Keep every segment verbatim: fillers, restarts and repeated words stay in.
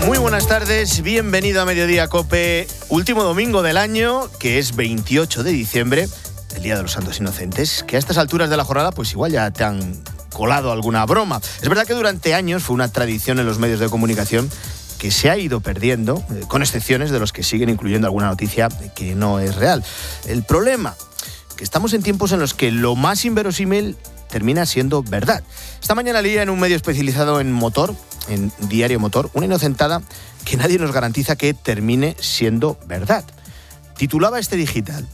Muy buenas tardes, bienvenido a Mediodía COPE, último domingo del año, que es veintiocho de diciembre, el Día de los Santos Inocentes, que a estas alturas de la jornada pues igual ya te han colado alguna broma. Es verdad que durante años fue una tradición en los medios de comunicación que se ha ido perdiendo, eh, con excepciones de los que siguen incluyendo alguna noticia que no es real. El problema, que estamos en tiempos en los que lo más inverosímil termina siendo verdad. Esta mañana leía en un medio especializado en motor, en Diario Motor, una inocentada que nadie nos garantiza que termine siendo verdad. Titulaba este digital: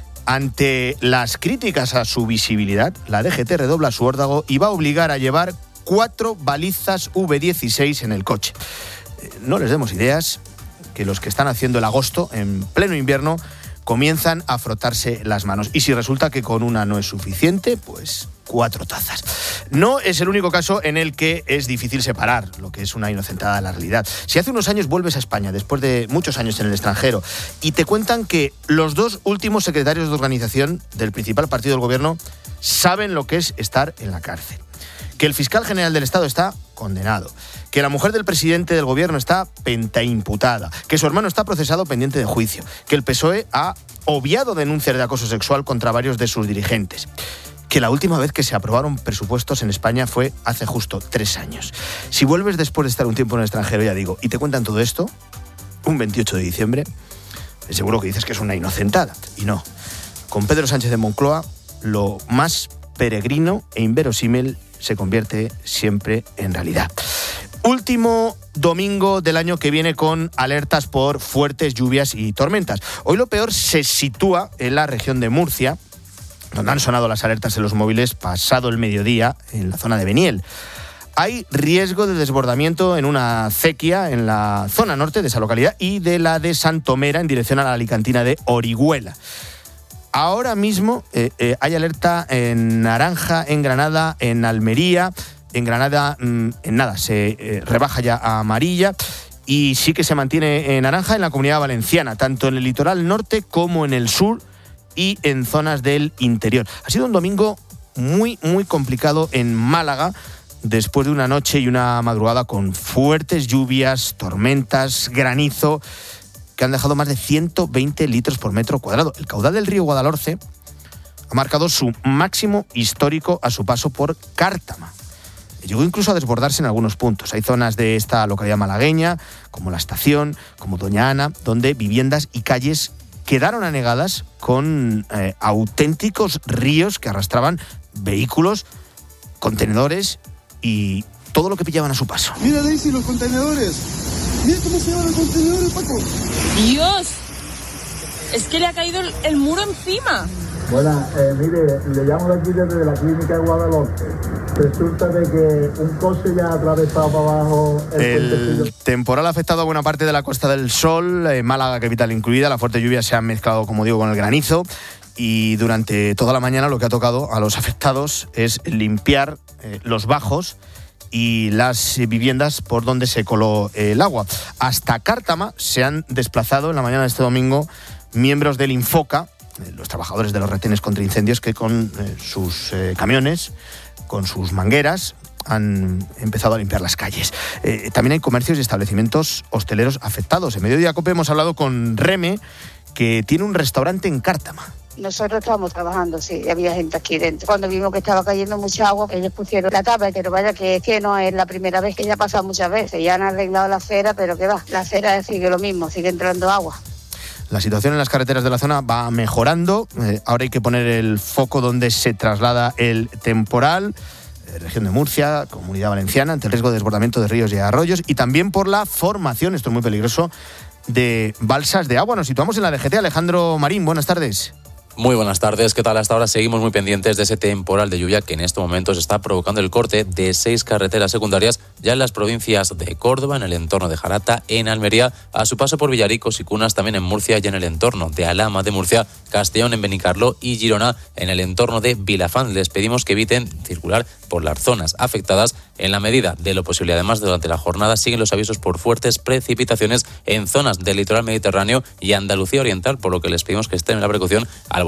ante las críticas a su visibilidad, la D G T redobla su órdago y va a obligar a llevar cuatro balizas V dieciséis en el coche. No les demos ideas, que los que están haciendo el agosto en pleno invierno comienzan a frotarse las manos. Y si resulta que con una no es suficiente, pues cuatro tazas. No es el único caso en el que es difícil separar lo que es una inocentada de la realidad. Si hace unos años vuelves a España, después de muchos años en el extranjero, y te cuentan que los dos últimos secretarios de organización del principal partido del gobierno saben lo que es estar en la cárcel, que el fiscal general del Estado está condenado, que la mujer del presidente del gobierno está pentaimputada, que su hermano está procesado pendiente de juicio, que el P S O E ha obviado denuncias de acoso sexual contra varios de sus dirigentes, que la última vez que se aprobaron presupuestos en España fue hace justo tres años. Si vuelves después de estar un tiempo en el extranjero, ya digo, y te cuentan todo esto, un veintiocho de diciembre, seguro que dices que es una inocentada. Y no. Con Pedro Sánchez de Moncloa, lo más peregrino e inverosímil se convierte siempre en realidad. Último domingo del año que viene con alertas por fuertes lluvias y tormentas. Hoy lo peor se sitúa en la región de Murcia, donde han sonado las alertas en los móviles pasado el mediodía en la zona de Beniel. Hay riesgo de desbordamiento en una acequia en la zona norte de esa localidad y de la de Santomera en dirección a la alicantina de Orihuela. Ahora mismo eh, eh, hay alerta en naranja en Granada, en Almería. En Granada, mmm, en nada, se eh, rebaja ya a amarilla y sí que se mantiene en naranja en la Comunidad Valenciana, tanto en el litoral norte como en el sur y en zonas del interior. Ha sido un domingo muy, muy complicado en Málaga, después de una noche y una madrugada con fuertes lluvias, tormentas, granizo, que han dejado más de ciento veinte litros por metro cuadrado. El caudal del río Guadalhorce ha marcado su máximo histórico a su paso por Cártama. Llegó incluso a desbordarse en algunos puntos. Hay zonas de esta localidad malagueña, como La Estación, como Doña Ana, donde viviendas y calles quedaron anegadas con eh, auténticos ríos que arrastraban vehículos, contenedores y todo lo que pillaban a su paso. Mira, Daisy, los contenedores. Mira cómo se llaman los contenedores, Paco. ¡Dios! Es que le ha caído el, el muro encima. Bueno, eh, mire, le llamo de aquí desde la clínica de Guadalhorce. Resulta de que un coche ya ha atravesado para abajo el, el temporal ha afectado a buena parte de la Costa del Sol, eh, Málaga capital incluida. La fuerte lluvia se ha mezclado, como digo, con el granizo. Y durante toda la mañana lo que ha tocado a los afectados es limpiar eh, los bajos y las viviendas por donde se coló el agua. Hasta Cártama se han desplazado en la mañana de este domingo miembros del Infoca, los trabajadores de los retenes contra incendios, que con eh, sus eh, camiones, con sus mangueras, han empezado a limpiar las calles. Eh, también hay comercios y establecimientos hosteleros afectados. En Mediodía COPE hemos hablado con Reme, que tiene un restaurante en Cártama. Nosotros estábamos trabajando, sí, había gente aquí dentro. Cuando vimos que estaba cayendo mucha agua, ellos pusieron la tabla, pero vaya que es que no es la primera vez, que ya ha pasado muchas veces. Ya han arreglado la acera, pero ¿qué va? La acera sigue lo mismo, sigue entrando agua. La situación en las carreteras de la zona va mejorando. Eh, ahora hay que poner el foco donde se traslada el temporal. Eh, región de Murcia, Comunidad Valenciana, ante el riesgo de desbordamiento de ríos y arroyos. Y también por la formación, esto es muy peligroso, de balsas de agua. Nos situamos en la D G T. Alejandro Marín, buenas tardes. Muy buenas tardes, ¿qué tal? Hasta ahora seguimos muy pendientes de ese temporal de lluvia que en estos momentos está provocando el corte de seis carreteras secundarias ya en las provincias de Córdoba, en el entorno de Jarata, en Almería, a su paso por Villaricos y Cunas, también en Murcia y en el entorno de Alhama de Murcia, Castellón en Benicarló y Girona en el entorno de Vilafant. Les pedimos que eviten circular por las zonas afectadas en la medida de lo posible. Además, durante la jornada siguen los avisos por fuertes precipitaciones en zonas del litoral mediterráneo y Andalucía oriental, por lo que les pedimos que estén en la precaución al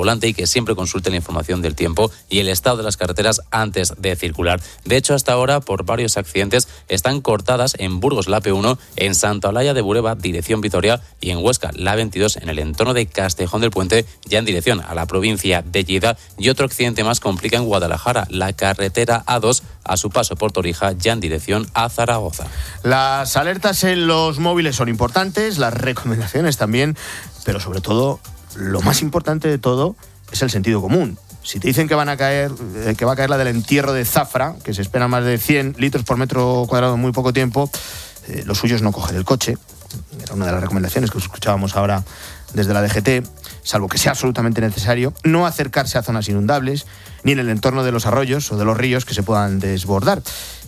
volante y que siempre consulten la información del tiempo y el estado de las carreteras antes de circular. De hecho, hasta ahora, por varios accidentes, están cortadas en Burgos la P uno, en Santa Olalla de Bureba, dirección Vitoria, y en Huesca la veintidós, en el entorno de Castejón del Puente, ya en dirección a la provincia de Lleida. Y otro accidente más complica en Guadalajara, la carretera A dos, a su paso por Torija, ya en dirección a Zaragoza. Las alertas en los móviles son importantes, las recomendaciones también, pero sobre todo, lo más importante de todo es el sentido común. Si te dicen que van a caer, eh, que va a caer la del entierro de Zafra, que se espera más de cien litros por metro cuadrado en muy poco tiempo, eh, lo suyo es no coger el coche. Era una de las recomendaciones que os escuchábamos ahora desde la D G T, salvo que sea absolutamente necesario, no acercarse a zonas inundables, ni en el entorno de los arroyos o de los ríos que se puedan desbordar.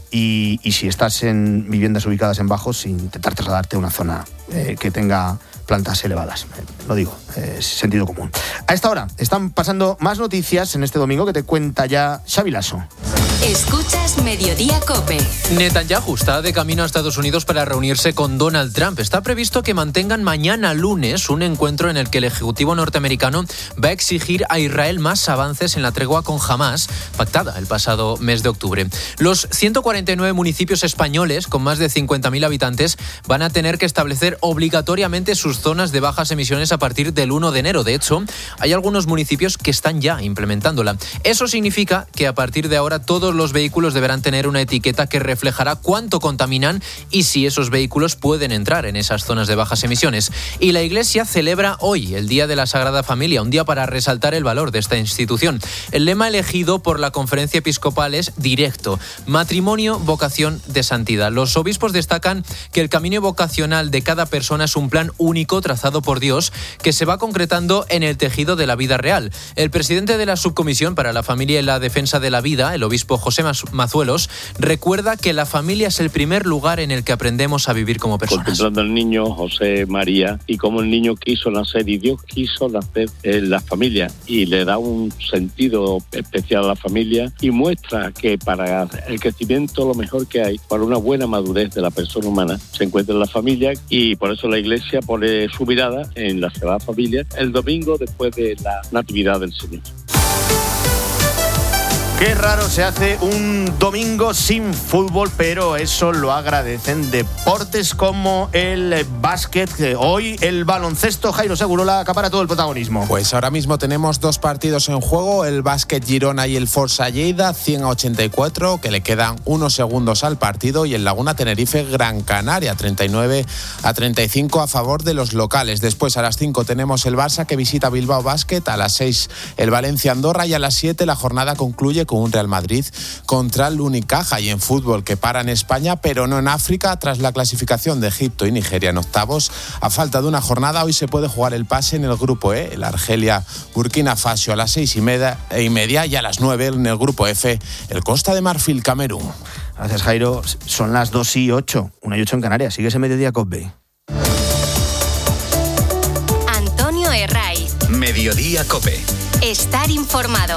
Y, y si estás en viviendas ubicadas en bajos, intentar trasladarte a una zona eh, que tenga plantas elevadas. Eh, lo digo, eh, es sentido común. A esta hora están pasando más noticias en este domingo que te cuenta ya Xavi Lasso. Escuchas Mediodía COPE. Netanyahu está de camino a Estados Unidos para reunirse con Donald Trump. Está previsto que mantengan mañana lunes un encuentro en el que el Ejecutivo norteamericano va a exigir a Israel más avances en la tregua con Hamás, pactada el pasado mes de octubre. Los ciento cuarenta y nueve municipios españoles con más de cincuenta mil habitantes van a tener que establecer obligatoriamente sus zonas de bajas emisiones a partir del primero de enero. De hecho, hay algunos municipios que están ya implementándola. Eso significa que a partir de ahora todos los vehículos deberán tener una etiqueta que reflejará cuánto contaminan y si esos vehículos pueden entrar en esas zonas de bajas emisiones. Y la Iglesia celebra hoy el Día de la Sagrada Familia, un día para resaltar el valor de esta institución. El lema elegido por la Conferencia Episcopal es directo: matrimonio, vocación de santidad. Los obispos destacan que el camino vocacional de cada persona es un plan único trazado por Dios que se va concretando en el tejido de la vida real. El presidente de la Subcomisión para la Familia y la Defensa de la Vida, el obispo José Mazuelos, recuerda que la familia es el primer lugar en el que aprendemos a vivir como personas. Contemplando al niño José María y cómo el niño quiso nacer y Dios quiso nacer en la familia y le da un sentido especial a la familia y muestra que para el crecimiento lo mejor que hay, para una buena madurez de la persona humana, se encuentra en la familia, y por eso la Iglesia pone su mirada en la Sagrada Familia el domingo después de la Natividad del Señor. Qué raro se hace un domingo sin fútbol, pero eso lo agradecen deportes como el básquet. Hoy el baloncesto, Jairo Segurola, acapara todo el protagonismo. Pues ahora mismo tenemos dos partidos en juego, el básquet Girona y el Forza Lleida, cien a ochenta y cuatro, que le quedan unos segundos al partido, y el Laguna Tenerife Gran Canaria, treinta y nueve a treinta y cinco a favor de los locales. Después a las cinco tenemos el Barça que visita Bilbao Basket, a las seis el Valencia Andorra, y a las siete la jornada concluye con un Real Madrid contra el Unicaja. Y en fútbol, que para en España pero no en África tras la clasificación de Egipto y Nigeria en octavos. A falta de una jornada, hoy se puede jugar el pase en el grupo E, el Argelia Burkina Faso a las seis y media, y media y a las nueve en el grupo F, el Costa de Marfil Camerún. Gracias, Jairo. Son las dos y ocho, una y ocho en Canarias. Sigue ese Mediodía COPE. Antonio Herraiz. Mediodía COPE. Estar informado.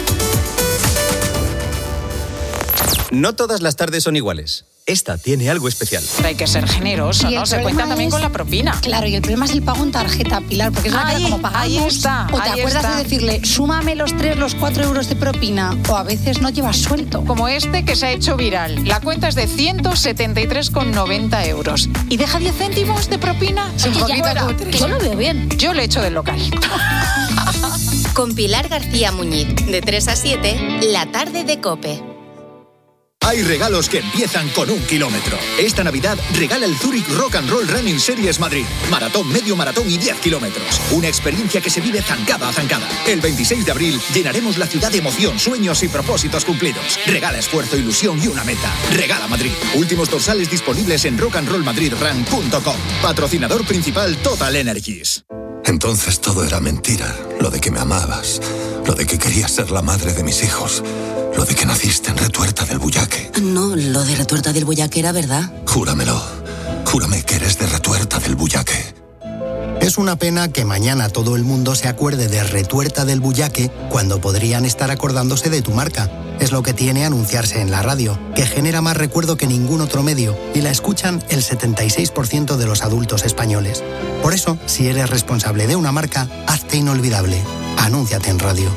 No todas las tardes son iguales. Esta tiene algo especial. Hay que ser generoso, ¿no? Se cuenta también es, con la propina. Claro, y el problema es el pago en tarjeta, Pilar, porque es la que como pagamos. Ahí está, o te ahí acuerdas está. de decirle, súmame los tres, los cuatro euros de propina, o a veces no llevas suelto. Como este que se ha hecho viral. La cuenta es de ciento setenta y tres con noventa euros. ¿Y deja diez céntimos de propina? Sí, un poquito cutre. Yo lo veo bien. Yo le echo del local. Con Pilar García Muñiz, de tres a siete, la tarde de COPE. Hay regalos que empiezan con un kilómetro. Esta Navidad regala el Zurich Rock and Roll Running Series Madrid. Maratón, medio maratón y diez kilómetros. Una experiencia que se vive zancada a zancada. El veintiséis de abril llenaremos la ciudad de emoción, sueños y propósitos cumplidos. Regala esfuerzo, ilusión y una meta. Regala Madrid. Últimos dorsales disponibles en rock and roll madrid run punto com. Patrocinador principal Total Energies. Entonces todo era mentira. Lo de que me amabas. Lo de que querías ser la madre de mis hijos. Lo de que naciste en Retuerta del Bullaque. No, lo de Retuerta del Bullaque era verdad. Júramelo. Júrame que eres de Retuerta del Bullaque. Es una pena que mañana todo el mundo se acuerde de Retuerta del Bullaque cuando podrían estar acordándose de tu marca. Es lo que tiene anunciarse en la radio, que genera más recuerdo que ningún otro medio y la escuchan el setenta y seis por ciento de los adultos españoles. Por eso, si eres responsable de una marca, hazte inolvidable. Anúnciate en radio.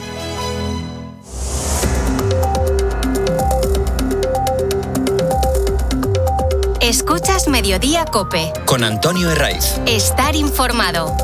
Escuchas Mediodía COPE. Con Antonio Herraiz. Estar informado.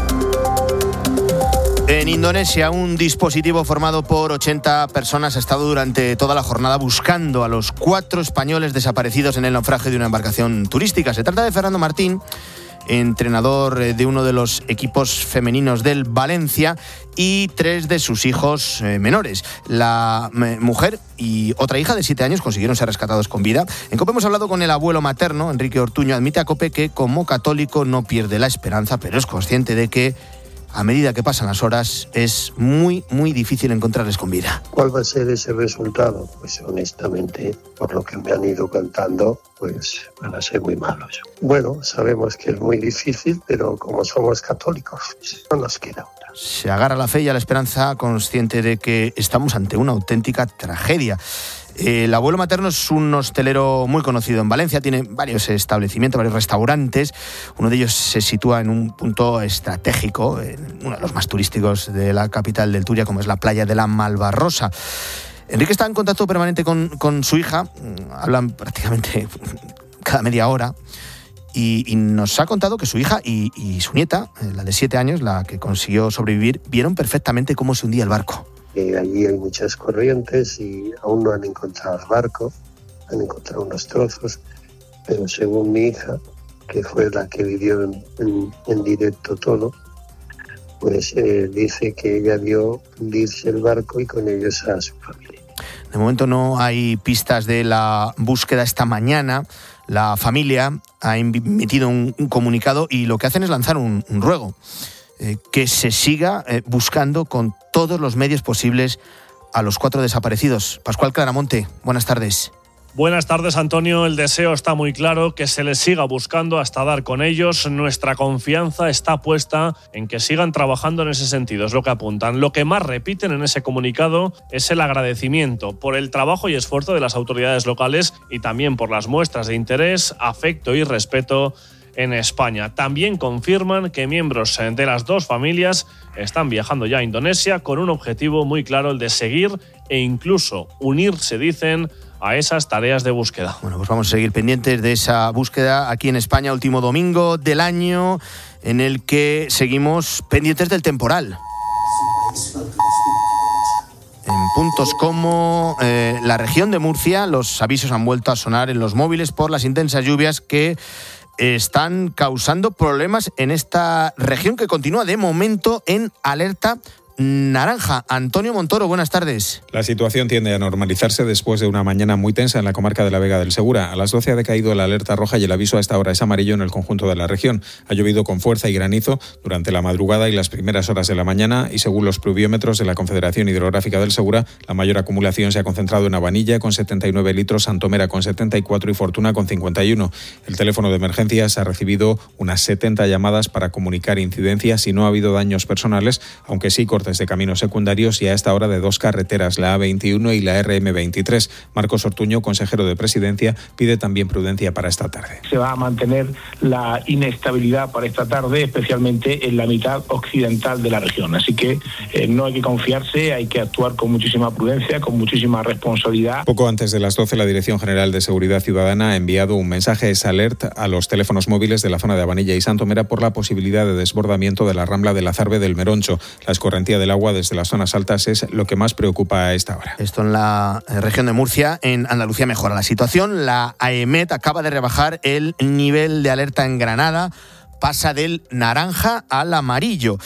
En Indonesia, un dispositivo formado por ochenta personas ha estado durante toda la jornada buscando a los cuatro españoles desaparecidos en el naufragio de una embarcación turística. Se trata de Fernando Martín, entrenador de uno de los equipos femeninos del Valencia, y tres de sus hijos eh, menores. La eh, mujer y otra hija de siete años consiguieron ser rescatados con vida. En COPE hemos hablado con el abuelo materno, Enrique Ortuño. Admite a COPE que como católico no pierde la esperanza, pero es consciente de que a medida que pasan las horas es muy, muy difícil encontrarles con vida. ¿Cuál va a ser ese resultado? Pues honestamente, por lo que me han ido contando, pues van a ser muy malos. Bueno, sabemos que es muy difícil, pero como somos católicos, no nos queda otra. Se agarra a la fe y a la esperanza, consciente de que estamos ante una auténtica tragedia. El abuelo materno es un hostelero muy conocido en Valencia, tiene varios establecimientos, varios restaurantes. Uno de ellos se sitúa en un punto estratégico, en uno de los más turísticos de la capital del Turia, como es la playa de la Malvarrosa. Enrique está en contacto permanente con, con su hija, hablan prácticamente cada media hora, y, y nos ha contado que su hija y, y su nieta, la de siete años, la que consiguió sobrevivir, vieron perfectamente cómo se hundía el barco. Eh, allí hay muchas corrientes y aún no han encontrado el barco, han encontrado unos trozos, pero según mi hija, que fue la que vivió en, en, en directo todo, pues eh, dice que ella vio hundirse el barco y con ellos a su familia. De momento no hay pistas de la búsqueda esta mañana. La familia ha emitido un, un comunicado y lo que hacen es lanzar un, un ruego. Eh, que se siga eh, buscando con todos los medios posibles a los cuatro desaparecidos. Pascual Claramonte, buenas tardes. Buenas tardes, Antonio. El deseo está muy claro, que se les siga buscando hasta dar con ellos. Nuestra confianza está puesta en que sigan trabajando en ese sentido, es lo que apuntan. Lo que más repiten en ese comunicado es el agradecimiento por el trabajo y esfuerzo de las autoridades locales y también por las muestras de interés, afecto y respeto en España. También confirman que miembros de las dos familias están viajando ya a Indonesia con un objetivo muy claro, el de seguir e incluso unirse, dicen, a esas tareas de búsqueda. Bueno, pues vamos a seguir pendientes de esa búsqueda aquí en España, último domingo del año, en el que seguimos pendientes del temporal. En puntos como eh, la región de Murcia, los avisos han vuelto a sonar en los móviles por las intensas lluvias que están causando problemas en esta región, que continúa de momento en alerta naranja. Antonio Montoro, buenas tardes. La situación tiende a normalizarse después de una mañana muy tensa en la comarca de la Vega del Segura. A las doce ha decaído la alerta roja y el aviso a esta hora es amarillo en el conjunto de la región. Ha llovido con fuerza y granizo durante la madrugada y las primeras horas de la mañana, y según los pluviómetros de la Confederación Hidrográfica del Segura, la mayor acumulación se ha concentrado en Abanilla con setenta y nueve litros, Santomera con setenta y cuatro y Fortuna con cincuenta y uno. El teléfono de emergencias ha recibido unas setenta llamadas para comunicar incidencias y no ha habido daños personales, aunque sí cortes de caminos secundarios y a esta hora de dos carreteras, la A veintiuno y la R M veintitrés. Marcos Ortuño, consejero de Presidencia, pide también prudencia para esta tarde. Se va a mantener la inestabilidad para esta tarde, especialmente en la mitad occidental de la región. Así que eh, no hay que confiarse, hay que actuar con muchísima prudencia, con muchísima responsabilidad. Poco antes de las doce, la Dirección General de Seguridad Ciudadana ha enviado un mensaje S alert a los teléfonos móviles de la zona de Abanilla y Santomera por la posibilidad de desbordamiento de la rambla de la Zarbe del Meroncho. La escorrentía del agua desde las zonas altas es lo que más preocupa a esta hora. Esto en la región de Murcia. En Andalucía mejora la situación. La AEMET acaba de rebajar el nivel de alerta en Granada. Pasa del naranja al amarillo,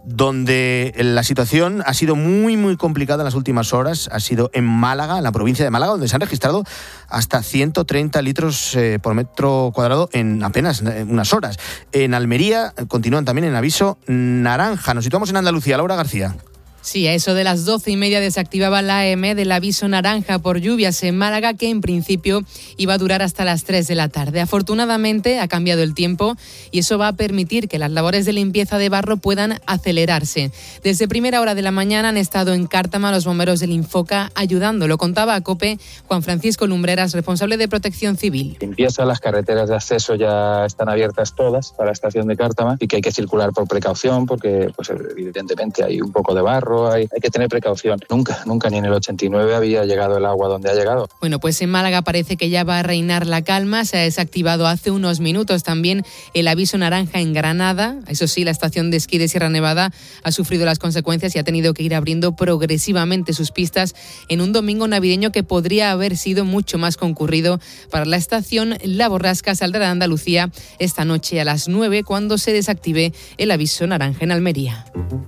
donde la situación ha sido muy, muy complicada en las últimas horas. Ha sido en Málaga, en la provincia de Málaga, donde se han registrado hasta ciento treinta litros eh, por metro cuadrado en apenas unas horas. En Almería continúan también en aviso naranja. Nos situamos en Andalucía. Laura García. Sí, a eso de las doce y media desactivaba la A E M E del aviso naranja por lluvias en Málaga, que en principio iba a durar hasta las tres de la tarde. Afortunadamente ha cambiado el tiempo y eso va a permitir que las labores de limpieza de barro puedan acelerarse. Desde primera hora de la mañana han estado en Cártama los bomberos del Infoca ayudando. Lo contaba a COPE Juan Francisco Lumbreras, responsable de Protección Civil. Limpieza, las carreteras de acceso ya están abiertas todas para la estación de Cártama y que hay que circular por precaución porque pues evidentemente hay un poco de barro chorro, hay, hay que tener precaución. Nunca, nunca ni en el ochenta y nueve había llegado el agua donde ha llegado. Bueno, pues en Málaga parece que ya va a reinar la calma. Se ha desactivado hace unos minutos también el aviso naranja en Granada. Eso sí, la estación de esquí de Sierra Nevada ha sufrido las consecuencias y ha tenido que ir abriendo progresivamente sus pistas en un domingo navideño que podría haber sido mucho más concurrido para la estación. La Borrasca saldrá de Andalucía esta noche a las nueve cuando se desactive el aviso naranja en Almería.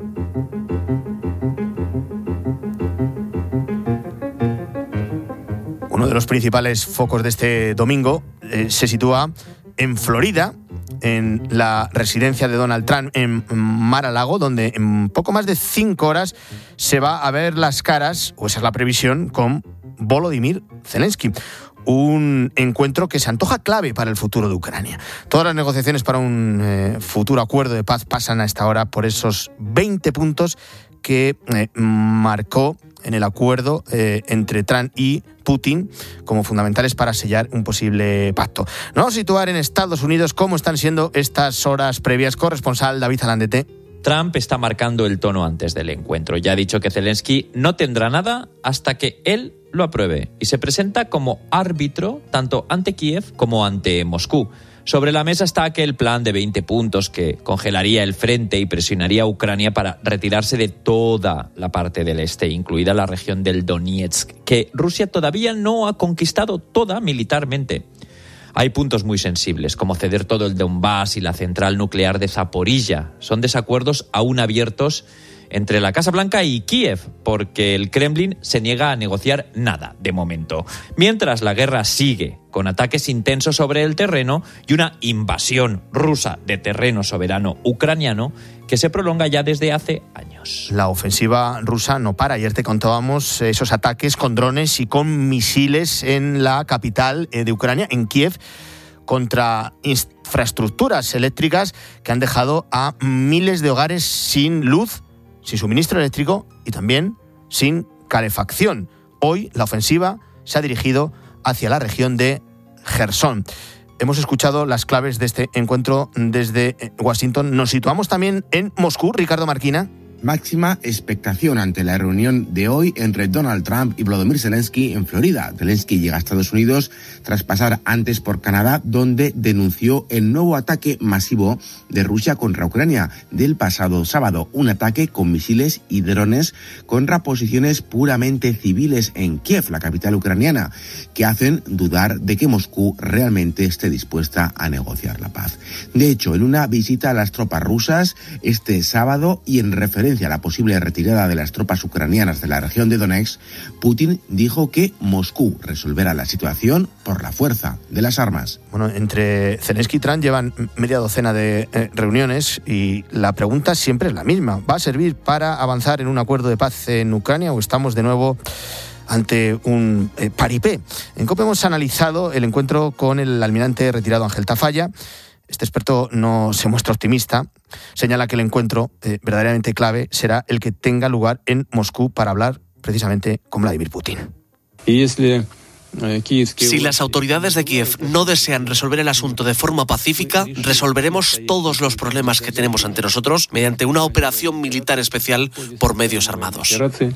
Uno de los principales focos de este domingo eh, se sitúa en Florida, en la residencia de Donald Trump en Mar-a-Lago, donde en poco más de cinco horas se va a ver las caras, o esa es la previsión, con Volodymyr Zelensky. Un encuentro que se antoja clave para el futuro de Ucrania. Todas las negociaciones para un eh, futuro acuerdo de paz pasan a esta hora por esos veinte puntos que eh, marcó en el acuerdo eh, entre Trump y Putin como fundamentales para sellar un posible pacto. Nos vamos a situar en Estados Unidos cómo están siendo estas horas previas. Corresponsal David Alandete. Trump está marcando el tono antes del encuentro. Ya ha dicho que Zelensky no tendrá nada hasta que él lo apruebe y se presenta como árbitro tanto ante Kiev como ante Moscú. Sobre la mesa está aquel plan de veinte puntos que congelaría el frente y presionaría a Ucrania para retirarse de toda la parte del este, incluida la región del Donetsk, que Rusia todavía no ha conquistado toda militarmente. Hay puntos muy sensibles, como ceder todo el Donbass y la central nuclear de Zaporilla. Son desacuerdos aún abiertos entre la Casa Blanca y Kiev, porque el Kremlin se niega a negociar nada de momento. Mientras la guerra sigue, con ataques intensos sobre el terreno y una invasión rusa de terreno soberano ucraniano que se prolonga ya desde hace años. La ofensiva rusa no para. Ayer te contábamos esos ataques con drones y con misiles en la capital de Ucrania, en Kiev, contra infraestructuras eléctricas que han dejado a miles de hogares sin luz, sin suministro eléctrico y también sin calefacción. Hoy la ofensiva se ha dirigido hacia la región de Jersón. Hemos escuchado las claves de este encuentro desde Washington. Nos situamos también en Moscú, Ricardo Marquina. Máxima expectación ante la reunión de hoy entre Donald Trump y Volodymyr Zelensky en Florida. Zelensky llega a Estados Unidos tras pasar antes por Canadá, donde denunció el nuevo ataque masivo de Rusia contra Ucrania del pasado sábado. Un ataque con misiles y drones contra posiciones puramente civiles en Kiev, la capital ucraniana, que hacen dudar de que Moscú realmente esté dispuesta a negociar la paz. De hecho, en una visita a las tropas rusas este sábado y en referencia a la posible retirada de las tropas ucranianas de la región de Donetsk, Putin dijo que Moscú resolverá la situación por la fuerza de las armas. Bueno, entre Zelensky y Trump llevan media docena de eh, reuniones y la pregunta siempre es la misma. ¿Va a servir para avanzar en un acuerdo de paz en Ucrania o estamos de nuevo ante un eh, paripé? En COPE hemos analizado el encuentro con el almirante retirado Ángel Tafalla. Este experto no se muestra optimista. Señala que el encuentro eh, verdaderamente clave será el que tenga lugar en Moscú para hablar precisamente con Vladimir Putin. Si las autoridades de Kiev no desean resolver el asunto de forma pacífica, resolveremos todos los problemas que tenemos ante nosotros mediante una operación militar especial por medios armados.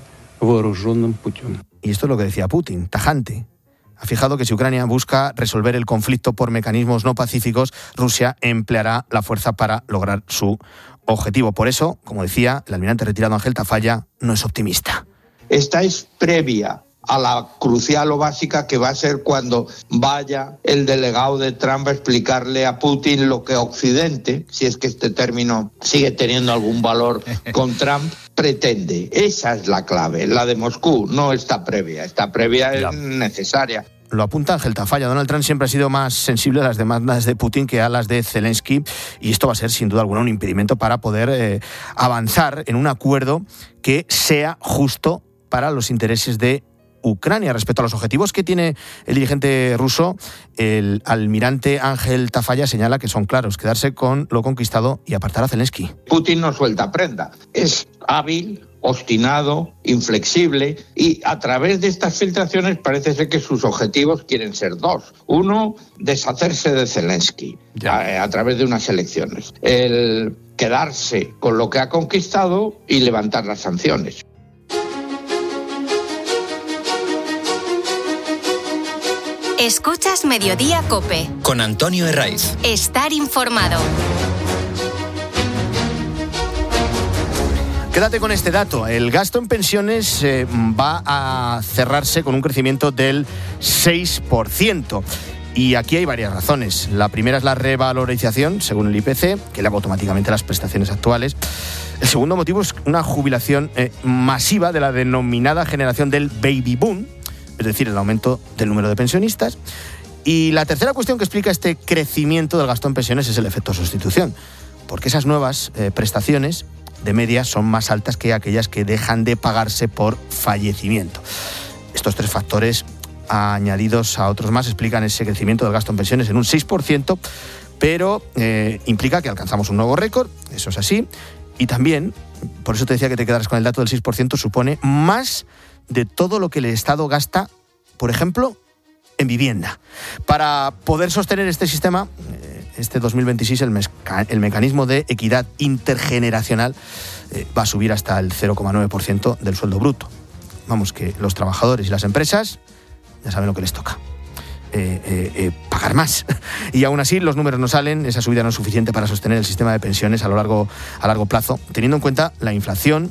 Y esto es lo que decía Putin, tajante. Ha fijado que si Ucrania busca resolver el conflicto por mecanismos no pacíficos, Rusia empleará la fuerza para lograr su objetivo. Por eso, como decía, el almirante retirado Ángel Tafalla no es optimista. Esta es previa a la crucial o básica que va a ser cuando vaya el delegado de Trump a explicarle a Putin lo que Occidente, si es que este término sigue teniendo algún valor con Trump, pretende. Esa es la clave, la de Moscú, no está previa. Esta previa es necesaria. Lo apunta Ángel Tafalla. Donald Trump siempre ha sido más sensible a las demandas de Putin que a las de Zelensky y esto va a ser sin duda alguna un impedimento para poder eh, avanzar en un acuerdo que sea justo para los intereses de Ucrania. Respecto a los objetivos que tiene el dirigente ruso, el almirante Ángel Tafalla señala que son claros: quedarse con lo conquistado y apartar a Zelensky. Putin no suelta prenda. Es hábil, obstinado, inflexible, y a través de estas filtraciones parece ser que sus objetivos quieren ser dos. Uno, deshacerse de Zelensky a, a través de unas elecciones. El quedarse con lo que ha conquistado y levantar las sanciones. Escuchas Mediodía COPE. Con Antonio Herraiz. Estar informado. Quédate con este dato. El gasto en pensiones eh, va a cerrarse con un crecimiento del seis por ciento. Y aquí hay varias razones. La primera es la revalorización, según el I P C, que eleva automáticamente las prestaciones actuales. El segundo motivo es una jubilación eh, masiva de la denominada generación del baby boom, es decir, el aumento del número de pensionistas. Y la tercera cuestión que explica este crecimiento del gasto en pensiones es el efecto sustitución, porque esas nuevas eh, prestaciones de media son más altas que aquellas que dejan de pagarse por fallecimiento. Estos tres factores, añadidos a otros más, explican ese crecimiento del gasto en pensiones en un seis por ciento, pero eh, implica que alcanzamos un nuevo récord, eso es así, y también, por eso te decía que te quedaras con el dato del seis por ciento, supone más de todo lo que el Estado gasta, por ejemplo, en vivienda. Para poder sostener este sistema, este dos mil veintiséis el, meca- el mecanismo de equidad intergeneracional eh, va a subir hasta el cero coma nueve por ciento del sueldo bruto. Vamos, que los trabajadores y las empresas ya saben lo que les toca. Eh, eh, eh, pagar más. Y aún así los números no salen, esa subida no es suficiente para sostener el sistema de pensiones a lo largo, a largo plazo, teniendo en cuenta la inflación,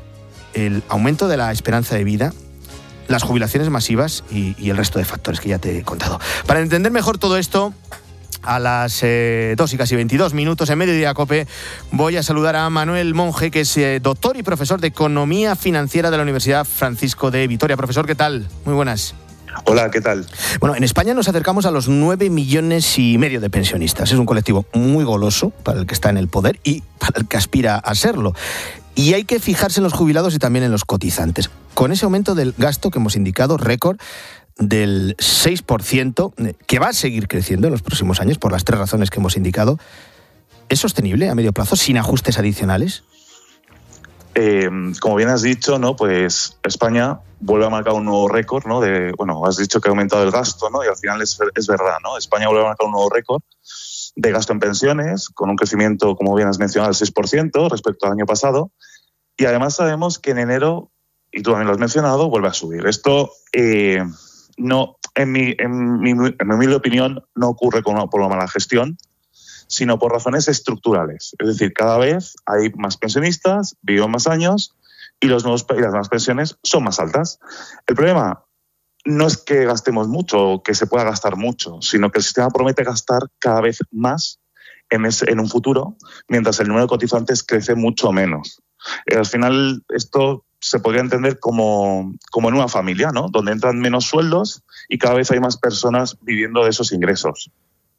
el aumento de la esperanza de vida, las jubilaciones masivas y, y el resto de factores que ya te he contado. Para entender mejor todo esto, a las eh, dos y casi veintidós minutos en Mediodía COPE, voy a saludar a Manuel Monge, que es eh, doctor y profesor de Economía Financiera de la Universidad Francisco de Vitoria. Profesor, ¿qué tal? Muy buenas. Hola, ¿qué tal? Bueno, en España nos acercamos a los nueve millones y medio de pensionistas. Es un colectivo muy goloso para el que está en el poder y para el que aspira a serlo. Y hay que fijarse en los jubilados y también en los cotizantes. Con ese aumento del gasto que hemos indicado, récord del seis por ciento, que va a seguir creciendo en los próximos años por las tres razones que hemos indicado, ¿es sostenible a medio plazo sin ajustes adicionales? Eh, como bien has dicho, ¿no? Pues España vuelve a marcar un nuevo récord, ¿no? De, bueno, has dicho que ha aumentado el gasto, ¿no? Y al final es, es verdad, ¿no? España vuelve a marcar un nuevo récord de gasto en pensiones, con un crecimiento, como bien has mencionado, del seis por ciento respecto al año pasado. Y además sabemos que en enero, y tú también lo has mencionado, vuelve a subir. Esto, eh, no, en mi, en mi, en mi humilde opinión, no ocurre con una, por una mala gestión, sino por razones estructurales. Es decir, cada vez hay más pensionistas, viven más años y, los nuevos, y las nuevas pensiones son más altas. El problema no es que gastemos mucho o que se pueda gastar mucho, sino que el sistema promete gastar cada vez más en, ese, en un futuro, mientras el número de cotizantes crece mucho menos. Eh, al final, esto se podría entender como, como en una familia, ¿no? Donde entran menos sueldos y cada vez hay más personas viviendo de esos ingresos.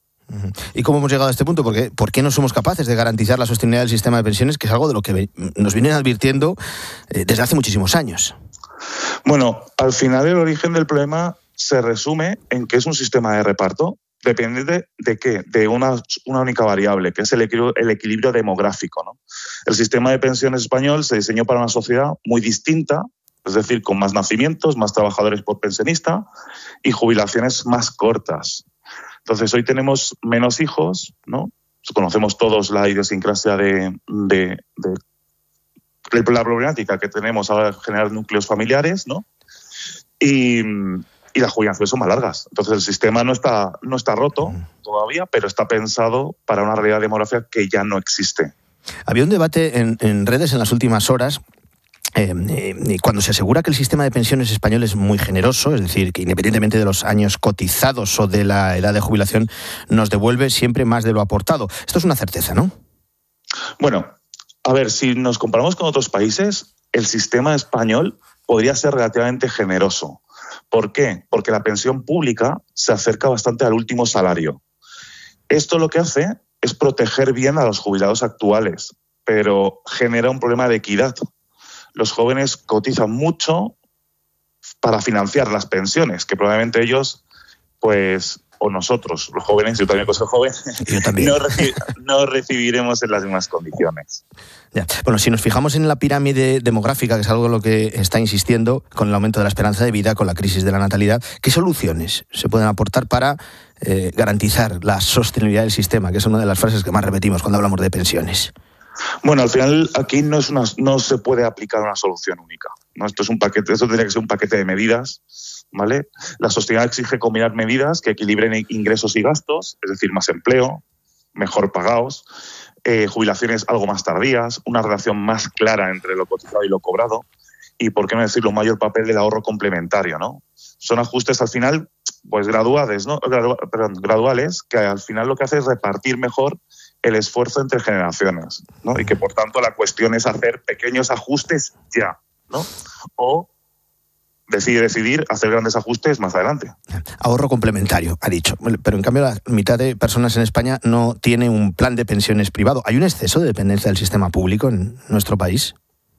¿Y cómo hemos llegado a este punto? ¿Por qué, ¿Por qué no somos capaces de garantizar la sostenibilidad del sistema de pensiones, que es algo de lo que nos vienen advirtiendo eh, desde hace muchísimos años? Bueno, al final el origen del problema se resume en que es un sistema de reparto. Depende de, de qué, de una, una única variable, que es el equilibrio, el equilibrio demográfico, ¿no? El sistema de pensiones español se diseñó para una sociedad muy distinta, es decir, con más nacimientos, más trabajadores por pensionista y jubilaciones más cortas. Entonces, hoy tenemos menos hijos, ¿no? Conocemos todos la idiosincrasia de, de, de, de la problemática que tenemos ahora de generar núcleos familiares, ¿no? Y, y las jubilaciones son más largas. Entonces, el sistema no está, no está roto todavía, pero está pensado para una realidad demográfica que ya no existe. Había un debate en, en redes en las últimas horas. Eh, eh, cuando se asegura que el sistema de pensiones español es muy generoso, es decir, que independientemente de los años cotizados o de la edad de jubilación, nos devuelve siempre más de lo aportado. Esto es una certeza, ¿no? Bueno, a ver, si nos comparamos con otros países, el sistema español podría ser relativamente generoso. ¿Por qué? Porque la pensión pública se acerca bastante al último salario. Esto lo que hace es proteger bien a los jubilados actuales, pero genera un problema de equidad. Los jóvenes cotizan mucho para financiar las pensiones, que probablemente ellos pues o nosotros, los jóvenes, yo también soy joven, yo también. No, reci- no recibiremos en las mismas condiciones. Ya. Bueno, si nos fijamos en la pirámide demográfica, que es algo en lo que está insistiendo, con el aumento de la esperanza de vida, con la crisis de la natalidad, ¿qué soluciones se pueden aportar para eh, garantizar la sostenibilidad del sistema, que es una de las frases que más repetimos cuando hablamos de pensiones? Bueno, al final aquí no es una, no se puede aplicar una solución única, ¿no? Esto es un paquete, esto tendría que ser un paquete de medidas, ¿vale? La sostenibilidad exige combinar medidas que equilibren ingresos y gastos, es decir, más empleo, mejor pagados, eh, jubilaciones algo más tardías, una relación más clara entre lo cotizado y lo cobrado, y por qué no decirlo, un mayor papel del ahorro complementario, ¿no? Son ajustes al final, pues graduales, ¿no? Gradu- perdón, graduales, que al final lo que hace es repartir mejor el esfuerzo entre generaciones, ¿no? Y que por tanto la cuestión es hacer pequeños ajustes ya, ¿no? O decide decidir hacer grandes ajustes más adelante. Ahorro complementario, ha dicho. Pero en cambio la mitad de personas en España no tiene un plan de pensiones privado. ¿Hay un exceso de dependencia del sistema público en nuestro país?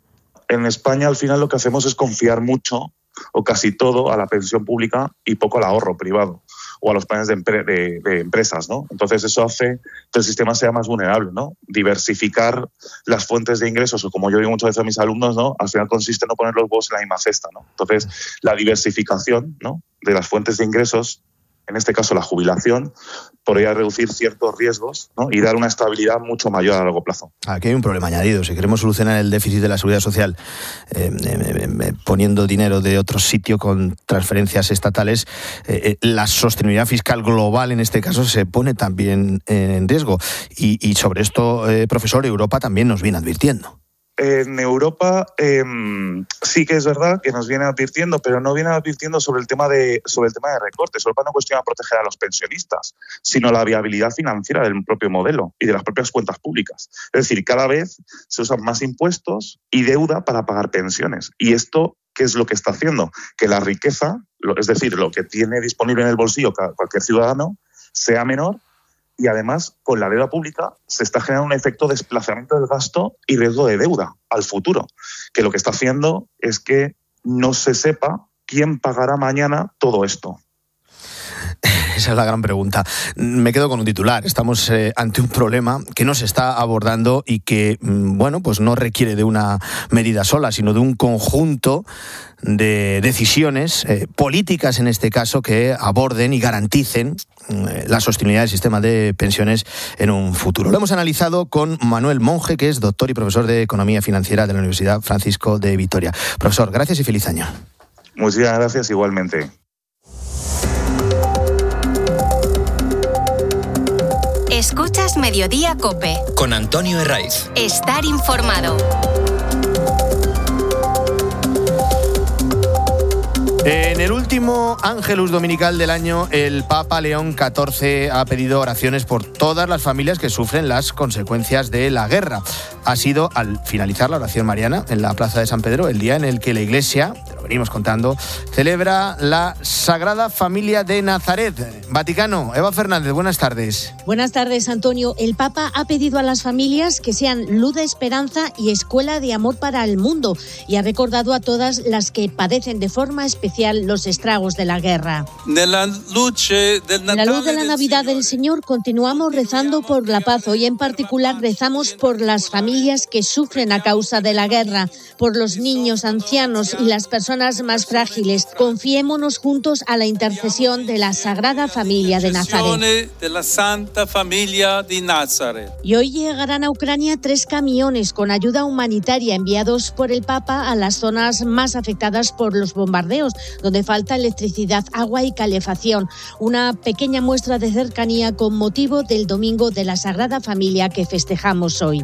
En España al final lo que hacemos es confiar mucho o casi todo a la pensión pública y poco al ahorro privado o a los planes de, empre- de, de empresas, ¿no? Entonces eso hace que el sistema sea más vulnerable, ¿no? Diversificar las fuentes de ingresos, o como yo digo muchas veces a mis alumnos, ¿no? Al final consiste en no poner los huevos en la misma cesta, ¿no? Entonces la diversificación, ¿no?, de las fuentes de ingresos, en este caso la jubilación, podría reducir ciertos riesgos, ¿no?, y dar una estabilidad mucho mayor a largo plazo. Aquí hay un problema añadido. Si queremos solucionar el déficit de la seguridad social eh, eh, eh, poniendo dinero de otro sitio con transferencias estatales, eh, eh, la sostenibilidad fiscal global en este caso se pone también en riesgo. Y, y sobre esto, eh, profesor, Europa también nos viene advirtiendo. En Europa eh, sí que es verdad que nos viene advirtiendo, pero no viene advirtiendo sobre el tema de sobre el tema de recortes. Europa no cuestiona proteger a los pensionistas, sino la viabilidad financiera del propio modelo y de las propias cuentas públicas. Es decir, cada vez se usan más impuestos y deuda para pagar pensiones. Y esto, ¿qué es lo que está haciendo? Que la riqueza, es decir, lo que tiene disponible en el bolsillo cualquier ciudadano, sea menor. Y además, con la deuda pública se está generando un efecto de desplazamiento del gasto y riesgo de deuda al futuro, que lo que está haciendo es que no se sepa quién pagará mañana todo esto. Esa es la gran pregunta. Me quedo con un titular. Estamos eh, ante un problema que no se está abordando y que, bueno, pues no requiere de una medida sola, sino de un conjunto de decisiones eh, políticas, en este caso, que aborden y garanticen eh, la sostenibilidad del sistema de pensiones en un futuro. Lo hemos analizado con Manuel Monge, que es doctor y profesor de Economía Financiera de la Universidad Francisco de Vitoria. Profesor, gracias y feliz año. Muchas gracias, igualmente. Escuchas Mediodía COPE. Con Antonio Herraiz. Estar informado. En el último Ángelus Dominical del año, el Papa León catorce ha pedido oraciones por todas las familias que sufren las consecuencias de la guerra. Ha sido al finalizar la oración mariana en la Plaza de San Pedro, el día en el que la Iglesia, te lo venimos contando, celebra la Sagrada Familia de Nazaret. Vaticano, Eva Fernández, buenas tardes. Buenas tardes, Antonio. El Papa ha pedido a las familias que sean luz de esperanza y escuela de amor para el mundo, y ha recordado a todas las que padecen de forma especial los estragos de la guerra. En la luz de la Navidad del Señor continuamos rezando por la paz. Hoy en particular rezamos por las familias que sufren a causa de la guerra, por los niños, ancianos y las personas más frágiles. Confiémonos juntos a la intercesión de la Sagrada Familia de Nazaret. De la Santa Familia de Nazaret. Y hoy llegarán a Ucrania tres camiones con ayuda humanitaria enviados por el Papa a las zonas más afectadas por los bombardeos, donde falta electricidad, agua y calefacción. Una pequeña muestra de cercanía con motivo del Domingo de la Sagrada Familia que festejamos hoy.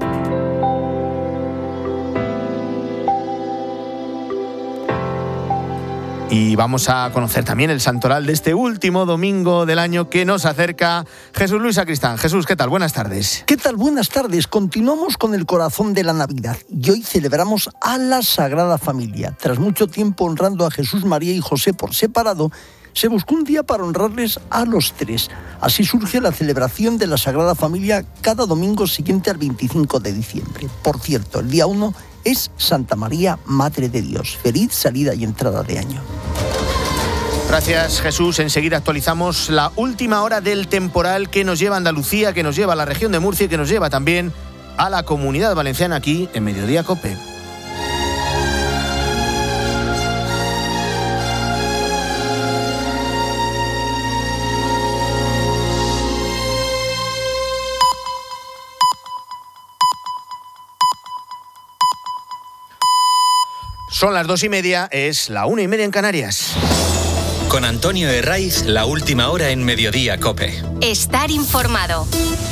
Y vamos a conocer también el santoral de este último domingo del año que nos acerca Jesús Luis Sacristán. Jesús, ¿qué tal? Buenas tardes. ¿Qué tal? Buenas tardes. Continuamos con el corazón de la Navidad y hoy celebramos a la Sagrada Familia. Tras mucho tiempo honrando a Jesús, María y José por separado, se buscó un día para honrarles a los tres. Así surge la celebración de la Sagrada Familia cada domingo siguiente al veinticinco de diciembre. Por cierto, el día uno es Santa María, Madre de Dios. Feliz salida y entrada de año. Gracias, Jesús. Enseguida actualizamos la última hora del temporal que nos lleva a Andalucía, que nos lleva a la región de Murcia y que nos lleva también a la Comunidad Valenciana aquí en Mediodía COPE. Son las dos y media, es la una y media en Canarias. Con Antonio Herraiz, la última hora en Mediodía COPE. Estar informado.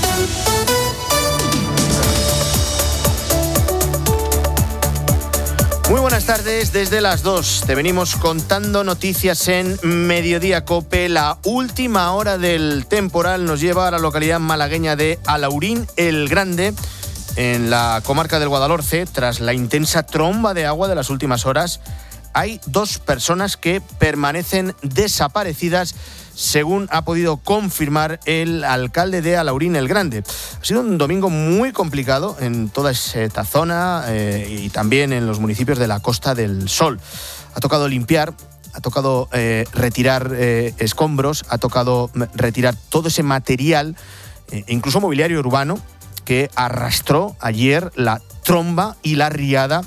Muy buenas tardes, desde las dos te venimos contando noticias en Mediodía COPE. La última hora del temporal nos lleva a la localidad malagueña de Alhaurín el Grande, en la comarca del Guadalhorce. Tras la intensa tromba de agua de las últimas horas, hay dos personas que permanecen desaparecidas, según ha podido confirmar el alcalde de Alhaurín el Grande. Ha sido un domingo muy complicado en toda esta zona eh, y también en los municipios de la Costa del Sol. Ha tocado limpiar, ha tocado eh, retirar eh, escombros, ha tocado retirar todo ese material, eh, incluso mobiliario urbano, que arrastró ayer la tromba y la riada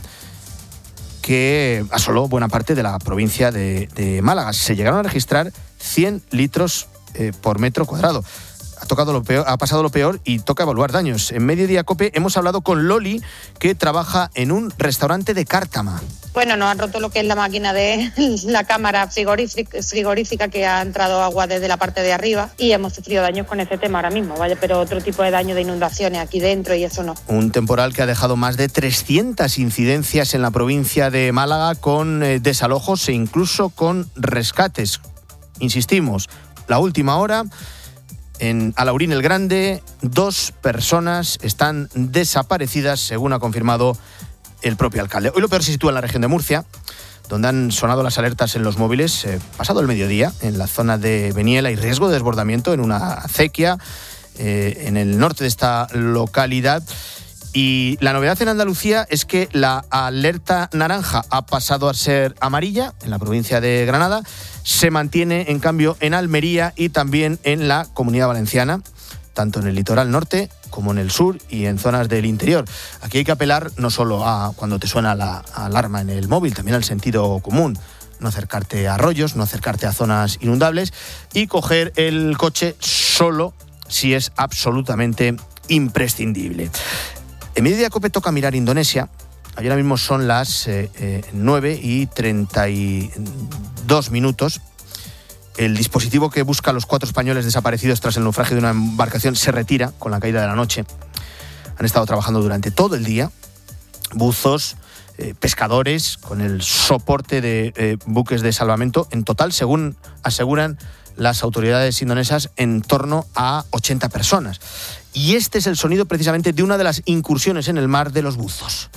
que asoló buena parte de la provincia de, de Málaga. Se llegaron a registrar cien litros eh, por metro cuadrado. Ha tocado lo peor, ha pasado lo peor y toca evaluar daños. En Mediodía COPE hemos hablado con Loli, que trabaja en un restaurante de Cártama. Bueno, nos han roto lo que es la máquina de la cámara frigorífica, frigorífica que ha entrado agua desde la parte de arriba y hemos sufrido daños con ese tema ahora mismo, ¿vale? Pero otro tipo de daño de inundaciones aquí dentro y eso no. Un temporal que ha dejado más de trescientas incidencias en la provincia de Málaga, con eh, desalojos e incluso con rescates. Insistimos, la última hora en Alhaurín el Grande, dos personas están desaparecidas, según ha confirmado el propio alcalde. Hoy lo peor se sitúa en la región de Murcia, donde han sonado las alertas en los móviles. Eh, pasado el mediodía, en la zona de Beniel, hay riesgo de desbordamiento en una acequia eh, en el norte de esta localidad. Y la novedad en Andalucía es que la alerta naranja ha pasado a ser amarilla en la provincia de Granada. Se mantiene, en cambio, en Almería y también en la Comunidad Valenciana, tanto en el litoral norte como en el sur y en zonas del interior. Aquí hay que apelar no solo a cuando te suena la alarma en el móvil, también al sentido común. No acercarte a arroyos, no acercarte a zonas inundables y coger el coche solo si es absolutamente imprescindible. En Mediodía COPE toca mirar Indonesia. Ahora mismo son las eh, eh, nueve y treinta y dos minutos. El dispositivo que busca a los cuatro españoles desaparecidos tras el naufragio de una embarcación se retira con la caída de la noche. Han estado trabajando durante todo el día buzos, eh, pescadores, con el soporte de eh, buques de salvamento. En total, según aseguran las autoridades indonesas, en torno a ochenta personas. Y este es el sonido precisamente de una de las incursiones en el mar de los buzos.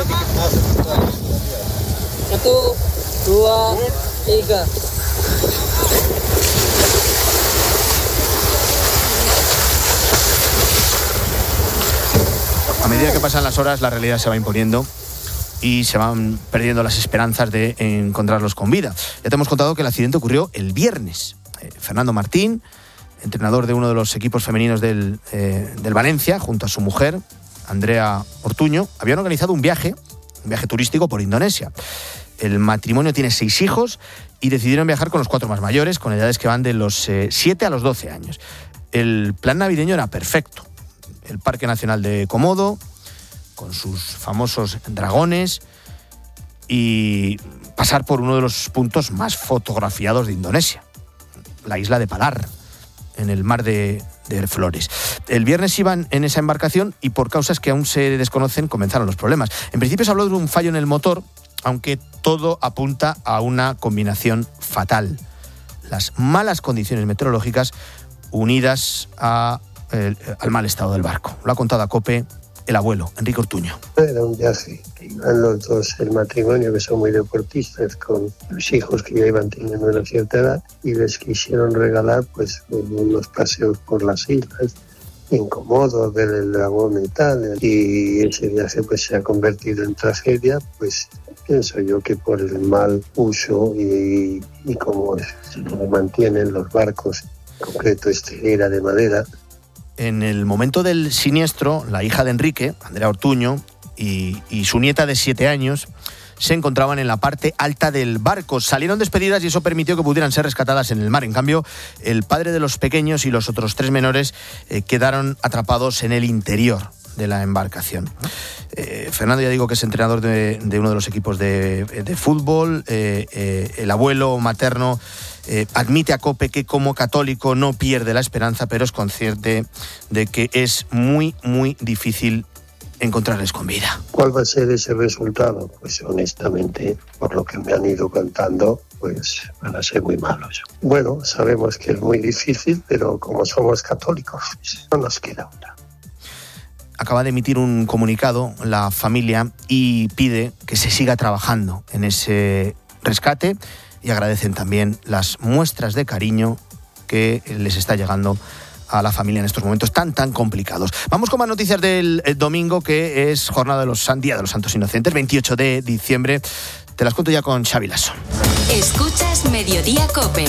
Satu, dua, tiga. A medida que pasan las horas, la realidad se va imponiendo y se van perdiendo las esperanzas de encontrarlos con vida. Ya te hemos contado que el accidente ocurrió el viernes. Eh, Fernando Martín, entrenador de uno de los equipos femeninos del, eh, del Valencia, junto a su mujer, Andrea Ortuño, habían organizado un viaje, un viaje turístico por Indonesia. El matrimonio tiene seis hijos y decidieron viajar con los cuatro más mayores, con edades que van de los eh, siete a los doce años. El plan navideño era perfecto. El Parque Nacional de Komodo, con sus famosos dragones, y pasar por uno de los puntos más fotografiados de Indonesia, la isla de Palar, en el mar de, de Flores. El viernes iban en esa embarcación y por causas que aún se desconocen comenzaron los problemas. En principio se habló de un fallo en el motor, aunque todo apunta a una combinación fatal. Las malas condiciones meteorológicas unidas a, eh, al mal estado del barco. Lo ha contado a COPE el abuelo, Enrique Ortuño. Era un viaje que iban los dos, el matrimonio, que son muy deportistas, con los hijos que ya iban teniendo una cierta edad, y les quisieron regalar pues unos paseos por las islas, en Komodo, ver el dragón y tal. Y ese viaje pues se ha convertido en tragedia, pues pienso yo que por el mal uso y, y cómo se mantienen los barcos, en concreto este era de madera. En el momento del siniestro, la hija de Enrique, Andrea Ortuño, y, y su nieta de siete años se encontraban en la parte alta del barco. Salieron despedidas y eso permitió que pudieran ser rescatadas en el mar. En cambio, el padre de los pequeños y los otros tres menores eh, quedaron atrapados en el interior de la embarcación. Eh, Fernando, ya digo que es entrenador de, de uno de los equipos de, de fútbol. Eh, eh, el abuelo materno eh, admite a COPE que como católico no pierde la esperanza, pero es consciente de que es muy, muy difícil encontrarles con vida. ¿Cuál va a ser ese resultado? Pues honestamente, por lo que me han ido contando, pues van a ser muy malos. Bueno, sabemos que es muy difícil, pero como somos católicos, pues no nos queda otra. Acaba de emitir un comunicado la familia y pide que se siga trabajando en ese rescate y agradecen también las muestras de cariño que les está llegando a la familia en estos momentos tan, tan complicados. Vamos con más noticias del domingo, que es jornada de los Día de los Santos Inocentes, veintiocho de diciembre. Te las cuento ya con Xavi Lasso. Escuchas Mediodía COPE.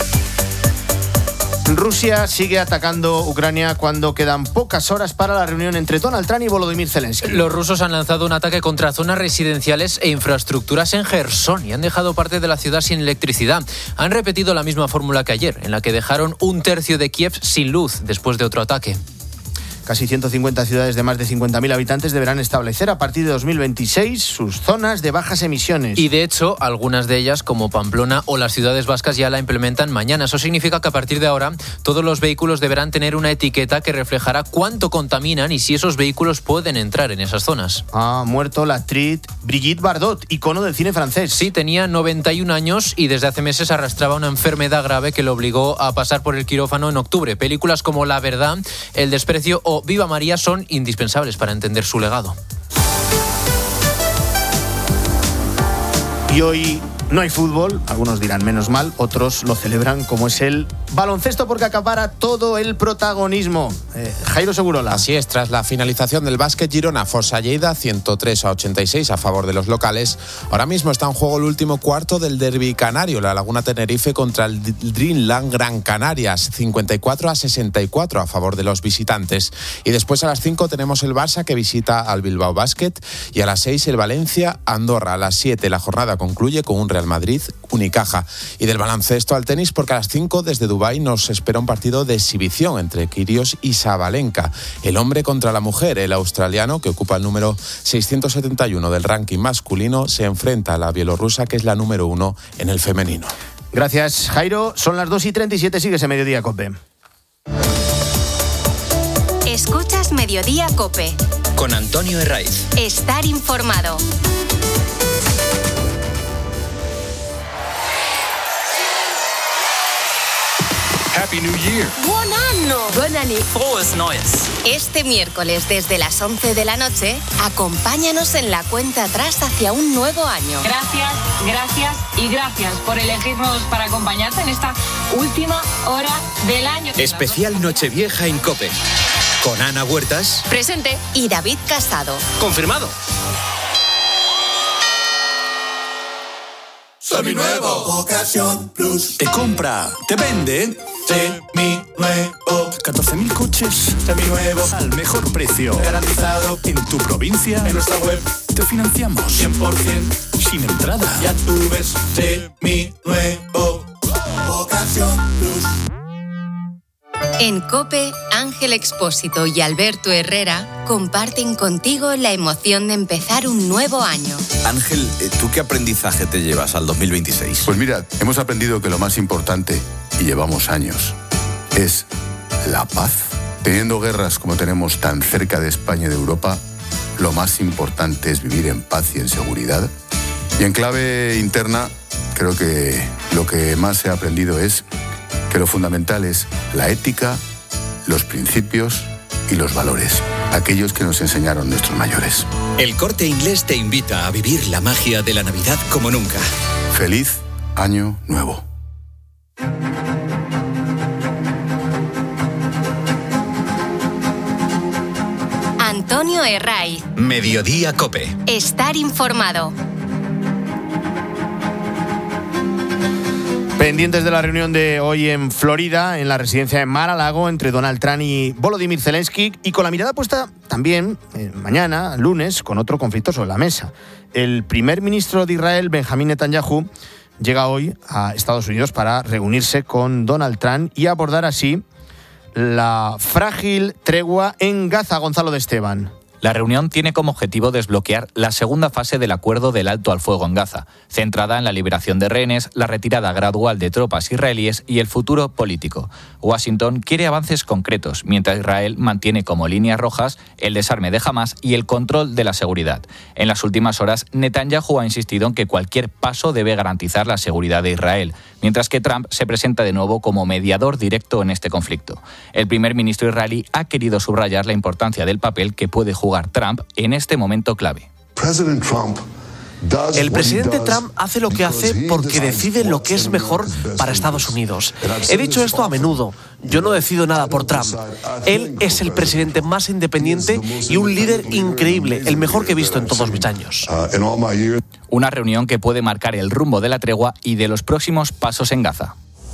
Rusia sigue atacando Ucrania cuando quedan pocas horas para la reunión entre Donald Trump y Volodymyr Zelensky. Los rusos han lanzado un ataque contra zonas residenciales e infraestructuras en Gerson y han dejado parte de la ciudad sin electricidad. Han repetido la misma fórmula que ayer, en la que dejaron un tercio de Kiev sin luz después de otro ataque. Casi ciento cincuenta ciudades de más de cincuenta mil habitantes deberán establecer a partir de dos mil veintiséis sus zonas de bajas emisiones. Y de hecho, algunas de ellas, como Pamplona o las ciudades vascas, ya la implementan mañana. Eso significa que a partir de ahora todos los vehículos deberán tener una etiqueta que reflejará cuánto contaminan y si esos vehículos pueden entrar en esas zonas. Ha muerto la actriz Brigitte Bardot, icono del cine francés. Sí, tenía noventa y un años y desde hace meses arrastraba una enfermedad grave que lo obligó a pasar por el quirófano en octubre. Películas como La Verdad, El Desprecio o Viva María son indispensables para entender su legado. Y hoy no hay fútbol, algunos dirán menos mal, otros lo celebran como es el baloncesto porque acapara todo el protagonismo. Eh, Jairo Segurola. Así es, tras la finalización del básquet Girona Fossa Lleida ciento tres a ochenta y seis a favor de los locales, ahora mismo está en juego el último cuarto del derbi canario, la Laguna Tenerife contra el Dreamland Gran Canarias, cincuenta y cuatro a sesenta y cuatro a favor de los visitantes. Y después a las cinco tenemos el Barça que visita al Bilbao Basket y a las seis el Valencia Andorra. A las siete la jornada concluye con un Real Madrid Unicaja. Y del baloncesto al tenis porque a las cinco desde Dubái nos espera un partido de exhibición entre Kyrgios y Sabalenka. El hombre contra la mujer, el australiano que ocupa el número seiscientos setenta y uno del ranking masculino, se enfrenta a la bielorrusa que es la número uno en el femenino. Gracias, Jairo. Son las dos y treinta y siete, sigues en Mediodía COPE. Escuchas Mediodía COPE. Con Antonio Herraiz. Estar informado. Happy New Year. ¡Buen año! ¡Buen año! Frohes Neues. Este miércoles desde las once de la noche, acompáñanos en la cuenta atrás hacia un nuevo año. Gracias, gracias y gracias por elegirnos para acompañarte en esta última hora del año. Especial Nochevieja en COPE. Con Ana Huertas. Presente. Y David Casado. Confirmado. Seminuevo. Ocasión Plus. Te compra, te vende. Seminuevo. catorce mil coches. Seminuevos. Al mejor precio. Garantizado. En tu provincia. En nuestra web. Te financiamos. cien por ciento. Sin entrada. Ya tú ves. Seminuevo. Ocasión Plus. En COPE, Ángel Expósito y Alberto Herrera comparten contigo la emoción de empezar un nuevo año. Ángel, ¿tú qué aprendizaje te llevas al dos mil veintiséis? Pues mira, hemos aprendido que lo más importante, y llevamos años, es la paz. Teniendo guerras como tenemos tan cerca de España y de Europa, lo más importante es vivir en paz y en seguridad. Y en clave interna, creo que lo que más he aprendido es que lo fundamental es la ética, los principios y los valores, aquellos que nos enseñaron nuestros mayores. El Corte Inglés te invita a vivir la magia de la Navidad como nunca. Feliz Año Nuevo. Antonio Herraiz. Mediodía COPE. Estar informado. Pendientes de la reunión de hoy en Florida, en la residencia de Mar-a-Lago, entre Donald Trump y Volodymyr Zelensky, y con la mirada puesta también eh, mañana, lunes, con otro conflicto sobre la mesa. El primer ministro de Israel, Benjamín Netanyahu, llega hoy a Estados Unidos para reunirse con Donald Trump y abordar así la frágil tregua en Gaza. Gonzalo de Esteban. La reunión tiene como objetivo desbloquear la segunda fase del acuerdo del alto al fuego en Gaza, centrada en la liberación de rehenes, la retirada gradual de tropas israelíes y el futuro político. Washington quiere avances concretos, mientras Israel mantiene como líneas rojas el desarme de Hamás y el control de la seguridad. En las últimas horas, Netanyahu ha insistido en que cualquier paso debe garantizar la seguridad de Israel, mientras que Trump se presenta de nuevo como mediador directo en este conflicto. El primer ministro israelí ha querido subrayar la importancia del papel que puede jugar Trump en este momento clave. El presidente Trump hace lo que hace porque decide lo que es mejor para Estados Unidos. He dicho esto a menudo. Yo no decido nada por Trump. Él es el presidente más independiente y un líder increíble, el mejor que he visto en todos mis años. Una reunión que puede marcar el rumbo de la tregua y de los próximos pasos en Gaza.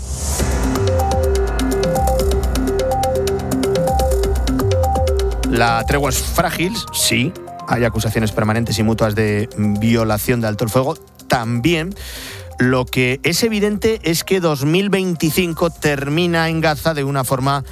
La tregua es frágil, sí. Hay acusaciones permanentes y mutuas de violación de alto el fuego. También lo que es evidente es que dos mil veinticinco termina en Gaza de una forma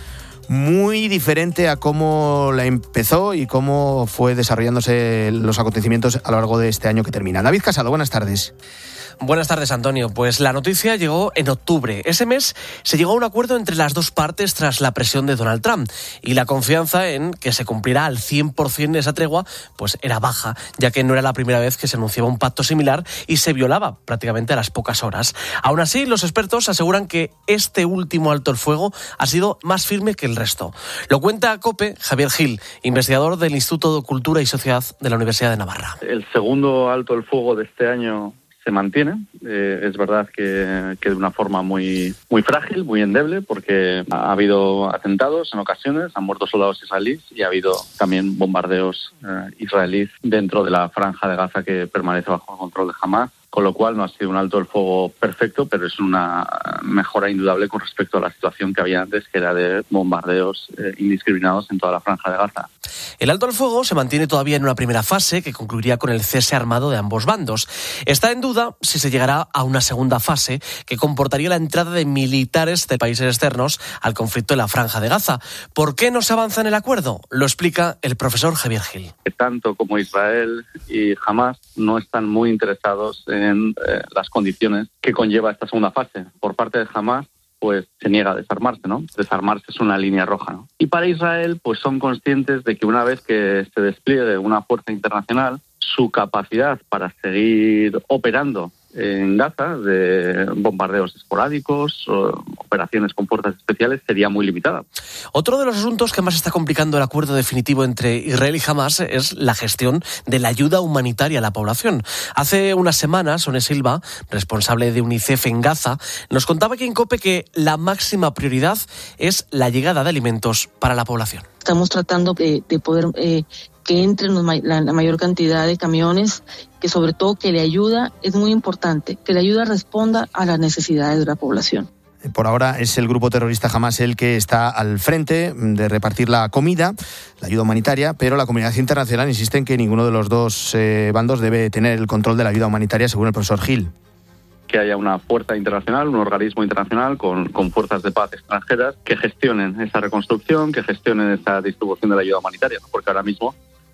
muy diferente a cómo la empezó y cómo fue desarrollándose los acontecimientos a lo largo de este año que termina. David Casado, buenas tardes. Buenas tardes, Antonio. Pues la noticia llegó en octubre. Ese mes se llegó a un acuerdo entre las dos partes tras la presión de Donald Trump, y la confianza en que se cumplirá al cien por ciento esa tregua pues era baja, ya que no era la primera vez que se anunciaba un pacto similar y se violaba prácticamente a las pocas horas. Aún así, los expertos aseguran que este último alto el fuego ha sido más firme que el resto. Lo cuenta a COPE Javier Gil, investigador del Instituto de Cultura y Sociedad de la Universidad de Navarra. El segundo alto el fuego de este año se mantiene. Eh, es verdad que, que de una forma muy, muy frágil, muy endeble, porque ha habido atentados en ocasiones, han muerto soldados israelíes y ha habido también bombardeos eh, israelíes dentro de la franja de Gaza que permanece bajo el control de Hamás. Con lo cual no ha sido un alto el fuego perfecto, pero es una mejora indudable con respecto a la situación que había antes, que era de bombardeos eh, indiscriminados en toda la franja de Gaza. El alto el fuego se mantiene todavía en una primera fase que concluiría con el cese armado de ambos bandos. Está en duda si se llegará a una segunda fase que comportaría la entrada de militares de países externos al conflicto en la franja de Gaza. ¿Por qué no se avanza en el acuerdo? Lo explica el profesor Javier Gil. Tanto como Israel y Hamás no están muy interesados en eh, las condiciones que conlleva esta segunda fase. Por parte de Hamás, pues se niega a desarmarse, ¿no? Desarmarse es una línea roja, ¿no? Y para Israel, pues son conscientes de que una vez que se despliegue una fuerza internacional, su capacidad para seguir operando en Gaza, de bombardeos esporádicos, o operaciones con fuerzas especiales, sería muy limitada. Otro de los asuntos que más está complicando el acuerdo definitivo entre Israel y Hamás es la gestión de la ayuda humanitaria a la población. Hace unas semanas, One Silva, responsable de UNICEF en Gaza, nos contaba aquí en COPE que la máxima prioridad es la llegada de alimentos para la población. Estamos tratando de, de poder eh, que entren la, la mayor cantidad de camiones, que sobre todo que la ayuda es muy importante, que la ayuda responda a las necesidades de la población. Por ahora es el grupo terrorista Hamás el que está al frente de repartir la comida, la ayuda humanitaria, pero la comunidad internacional insiste en que ninguno de los dos eh, bandos debe tener el control de la ayuda humanitaria, según el profesor Gil. Que haya una fuerza internacional, un organismo internacional con, con fuerzas de paz extranjeras que gestionen esa reconstrucción, que gestionen esa distribución de la ayuda humanitaria, ¿no? Porque ahora mismo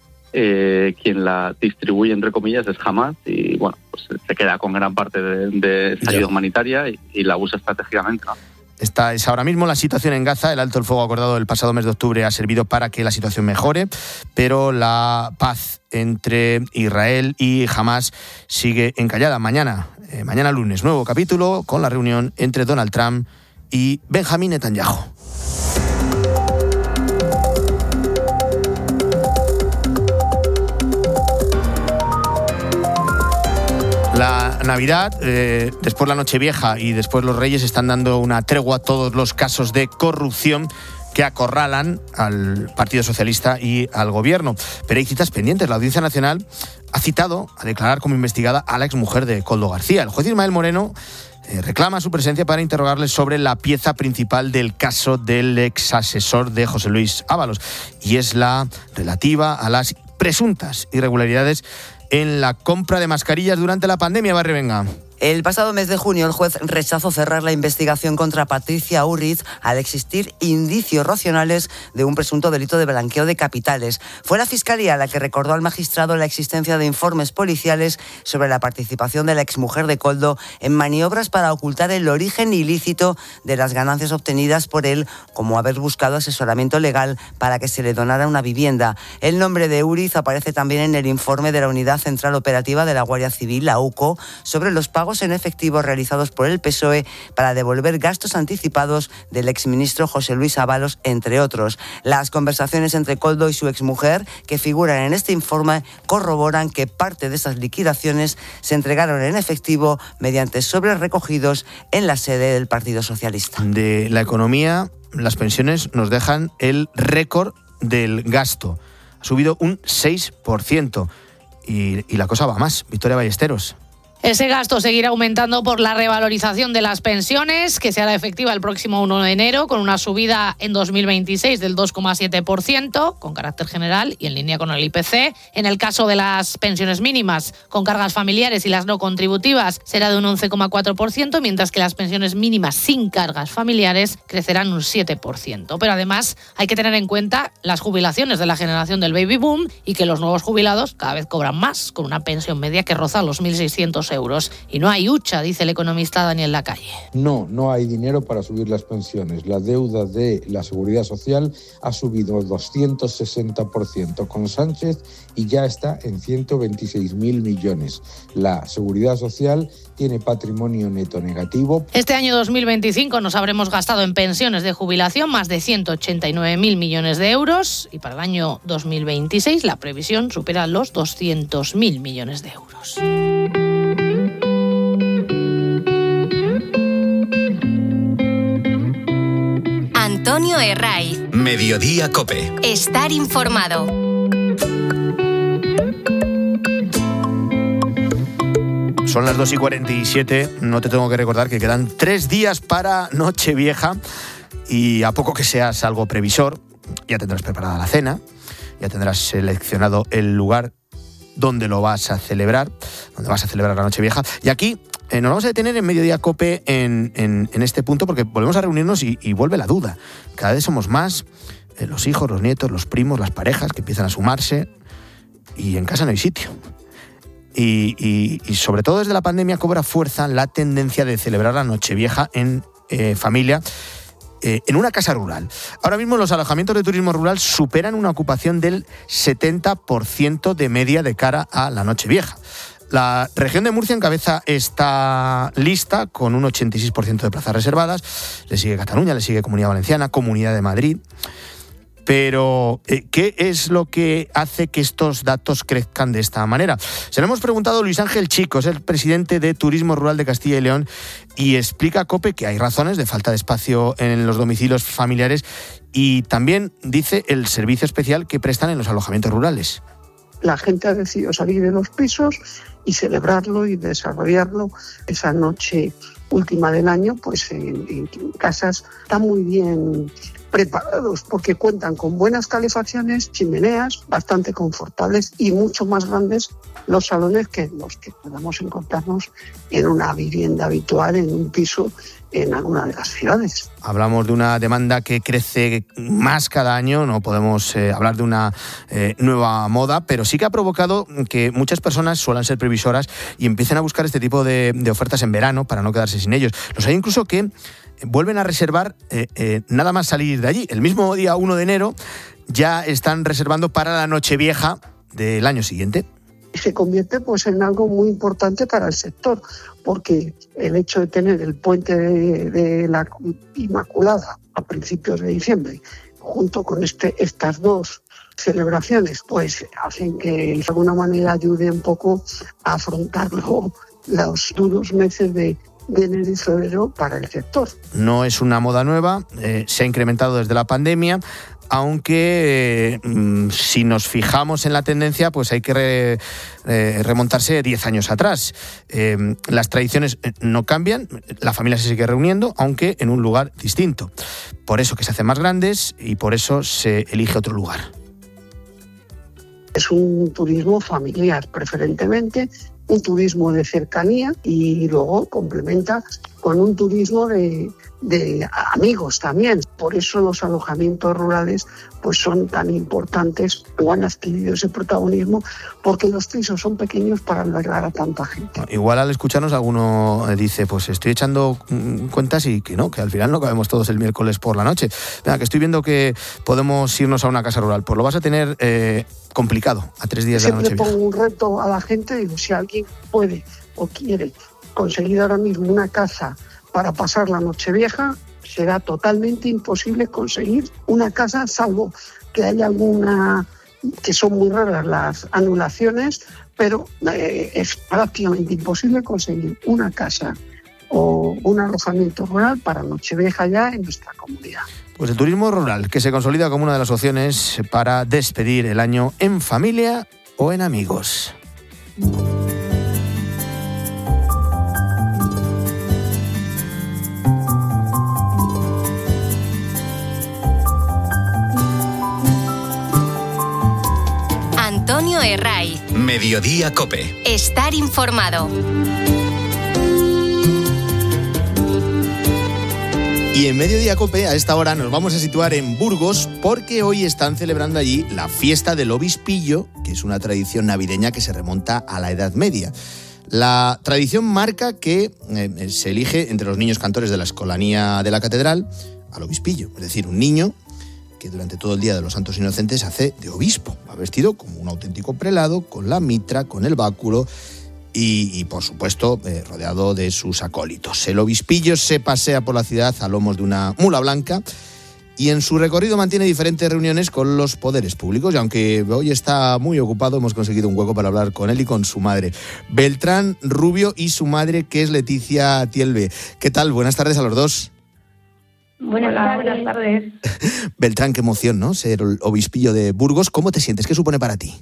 eh, quien la distribuye, entre comillas, es Hamás y, bueno, pues se queda con gran parte de, de esa ayuda humanitaria y, y la usa estratégicamente, ¿no? Esta es ahora mismo la situación en Gaza. El alto el fuego acordado el pasado mes de octubre ha servido para que la situación mejore, pero la paz entre Israel y Hamás sigue encallada. Mañana, eh, mañana lunes, nuevo capítulo con la reunión entre Donald Trump y Benjamín Netanyahu. La Navidad, eh, después la Nochevieja y después los Reyes están dando una tregua a todos los casos de corrupción que acorralan al Partido Socialista y al Gobierno. Pero hay citas pendientes. La Audiencia Nacional ha citado a declarar como investigada a la exmujer de Koldo García. El juez Ismael Moreno eh, reclama su presencia para interrogarle sobre la pieza principal del caso del ex asesor de José Luis Ábalos, y es la relativa a las presuntas irregularidades en la compra de mascarillas durante la pandemia. Barry, venga. El pasado mes de junio, el juez rechazó cerrar la investigación contra Patricia Urriz al existir indicios racionales de un presunto delito de blanqueo de capitales. Fue la Fiscalía la que recordó al magistrado la existencia de informes policiales sobre la participación de la exmujer de Koldo en maniobras para ocultar el origen ilícito de las ganancias obtenidas por él, como haber buscado asesoramiento legal para que se le donara una vivienda. El nombre de Urriz aparece también en el informe de la Unidad Central Operativa de la Guardia Civil, la U C O, sobre los pagos en efectivo realizados por el P S O E para devolver gastos anticipados del exministro José Luis Ábalos, entre otros. Las conversaciones entre Koldo y su exmujer, que figuran en este informe, corroboran que parte de esas liquidaciones se entregaron en efectivo mediante sobres recogidos en la sede del Partido Socialista. De la economía, las pensiones nos dejan el récord del gasto. Ha subido un seis por ciento y, y la cosa va más. Victoria Ballesteros. Ese gasto seguirá aumentando por la revalorización de las pensiones, que se hará efectiva el próximo uno de enero, con una subida en dos mil veintiséis del dos coma siete por ciento, con carácter general y en línea con el I P C. En el caso de las pensiones mínimas, con cargas familiares y las no contributivas, será de un once coma cuatro por ciento, mientras que las pensiones mínimas sin cargas familiares crecerán un siete por ciento. Pero además hay que tener en cuenta las jubilaciones de la generación del baby boom y que los nuevos jubilados cada vez cobran más, con una pensión media que roza los mil seiscientos euros. Y no hay hucha, dice el economista Daniel Lacalle. No, no hay dinero para subir las pensiones. La deuda de la Seguridad Social ha subido doscientos sesenta por ciento con Sánchez y ya está en ciento veintiséis mil millones. La Seguridad Social tiene patrimonio neto negativo. Este año dos mil veinticinco nos habremos gastado en pensiones de jubilación más de ciento ochenta y nueve mil millones de euros y para el año dos mil veintiséis la previsión supera los doscientos mil millones de euros. Antonio Herraiz. Mediodía COPE. Estar informado. Son las dos y cuarenta y siete, no te tengo que recordar que quedan tres días para Nochevieja y a poco que seas algo previsor, ya tendrás preparada la cena, ya tendrás seleccionado el lugar donde lo vas a celebrar, donde vas a celebrar la Nochevieja. Y aquí eh, nos vamos a detener en Mediodía COPE en, en, en este punto porque volvemos a reunirnos y, y vuelve la duda. Cada vez somos más, eh, los hijos, los nietos, los primos, las parejas que empiezan a sumarse y en casa no hay sitio. Y, y, y sobre todo desde la pandemia cobra fuerza la tendencia de celebrar la Nochevieja en eh, familia, eh, en una casa rural. Ahora mismo los alojamientos de turismo rural superan una ocupación del setenta por ciento de media de cara a la Nochevieja. La región de Murcia encabeza esta lista con un ochenta y seis por ciento de plazas reservadas. Le sigue Cataluña, le sigue Comunidad Valenciana, Comunidad de Madrid. Pero, ¿qué es lo que hace que estos datos crezcan de esta manera? Se lo hemos preguntado a Luis Ángel Chico, es el presidente de Turismo Rural de Castilla y León, y explica a COPE que hay razones de falta de espacio en los domicilios familiares y también dice el servicio especial que prestan en los alojamientos rurales. La gente ha decidido salir de los pisos y celebrarlo y desarrollarlo esa noche última del año, pues en, en casas está muy bien preparados porque cuentan con buenas calefacciones, chimeneas bastante confortables y mucho más grandes los salones que los que podamos encontrarnos en una vivienda habitual, en un piso en alguna de las ciudades. Hablamos de una demanda que crece más cada año, no podemos eh, hablar de una eh, nueva moda, pero sí que ha provocado que muchas personas suelan ser previsoras y empiecen a buscar este tipo de, de ofertas en verano para no quedarse sin ellos. Los hay incluso que vuelven a reservar eh, eh, nada más salir de allí. El mismo día uno de enero ya están reservando para la Nochevieja del año siguiente. Se convierte pues en algo muy importante para el sector, porque el hecho de tener el puente de, de la Inmaculada a principios de diciembre, junto con este, estas dos celebraciones, pues hacen que de alguna manera ayude un poco a afrontar los duros meses de de enero y febrero para el sector. No es una moda nueva, eh, se ha incrementado desde la pandemia. aunque eh, si nos fijamos en la tendencia, pues hay que re, eh, remontarse diez años atrás. Eh, las tradiciones no cambian, la familia se sigue reuniendo, aunque en un lugar distinto. Por eso que se hacen más grandes y por eso se elige otro lugar. Es un turismo familiar, preferentemente, un turismo de cercanía y luego complementa con un turismo de, de amigos también. Por eso los alojamientos rurales pues son tan importantes o han adquirido ese protagonismo, porque los pisos son pequeños para albergar a tanta gente. Igual al escucharnos alguno dice, pues estoy echando cuentas y que no, que al final no cabemos todos el miércoles por la noche. Venga, que estoy viendo que podemos irnos a una casa rural. Pues lo vas a tener eh, complicado a tres días Siempre de la noche. Pongo un reto a la gente, digo, si alguien puede o quiere conseguir ahora mismo una casa para pasar la Nochevieja, será totalmente imposible conseguir una casa, salvo que haya alguna, que son muy raras las anulaciones, pero eh, es prácticamente imposible conseguir una casa o un alojamiento rural para Nochevieja ya en nuestra comunidad. Pues el turismo rural, que se consolida como una de las opciones para despedir el año en familia o en amigos. Antonio Herray. Mediodía Cope. Estar informado. Y en Mediodía Cope, a esta hora, nos vamos a situar en Burgos porque hoy están celebrando allí la fiesta del obispillo, que es una tradición navideña que se remonta a la Edad Media. La tradición marca que eh, se elige entre los niños cantores de la escolanía de la catedral al obispillo, es decir, un niño que durante todo el Día de los Santos Inocentes hace de obispo. Va vestido como un auténtico prelado, con la mitra, con el báculo y, y por supuesto, eh, rodeado de sus acólitos. El obispillo se pasea por la ciudad a lomos de una mula blanca y en su recorrido mantiene diferentes reuniones con los poderes públicos. Y aunque hoy está muy ocupado, hemos conseguido un hueco para hablar con él y con su madre, Beltrán Rubio, y su madre, que es Leticia Tielbe. ¿Qué tal? Buenas tardes a los dos. Buenas, Hola, buenas tardes. Beltrán, qué emoción, ¿no? Ser el obispillo de Burgos. ¿Cómo te sientes? ¿Qué supone para ti?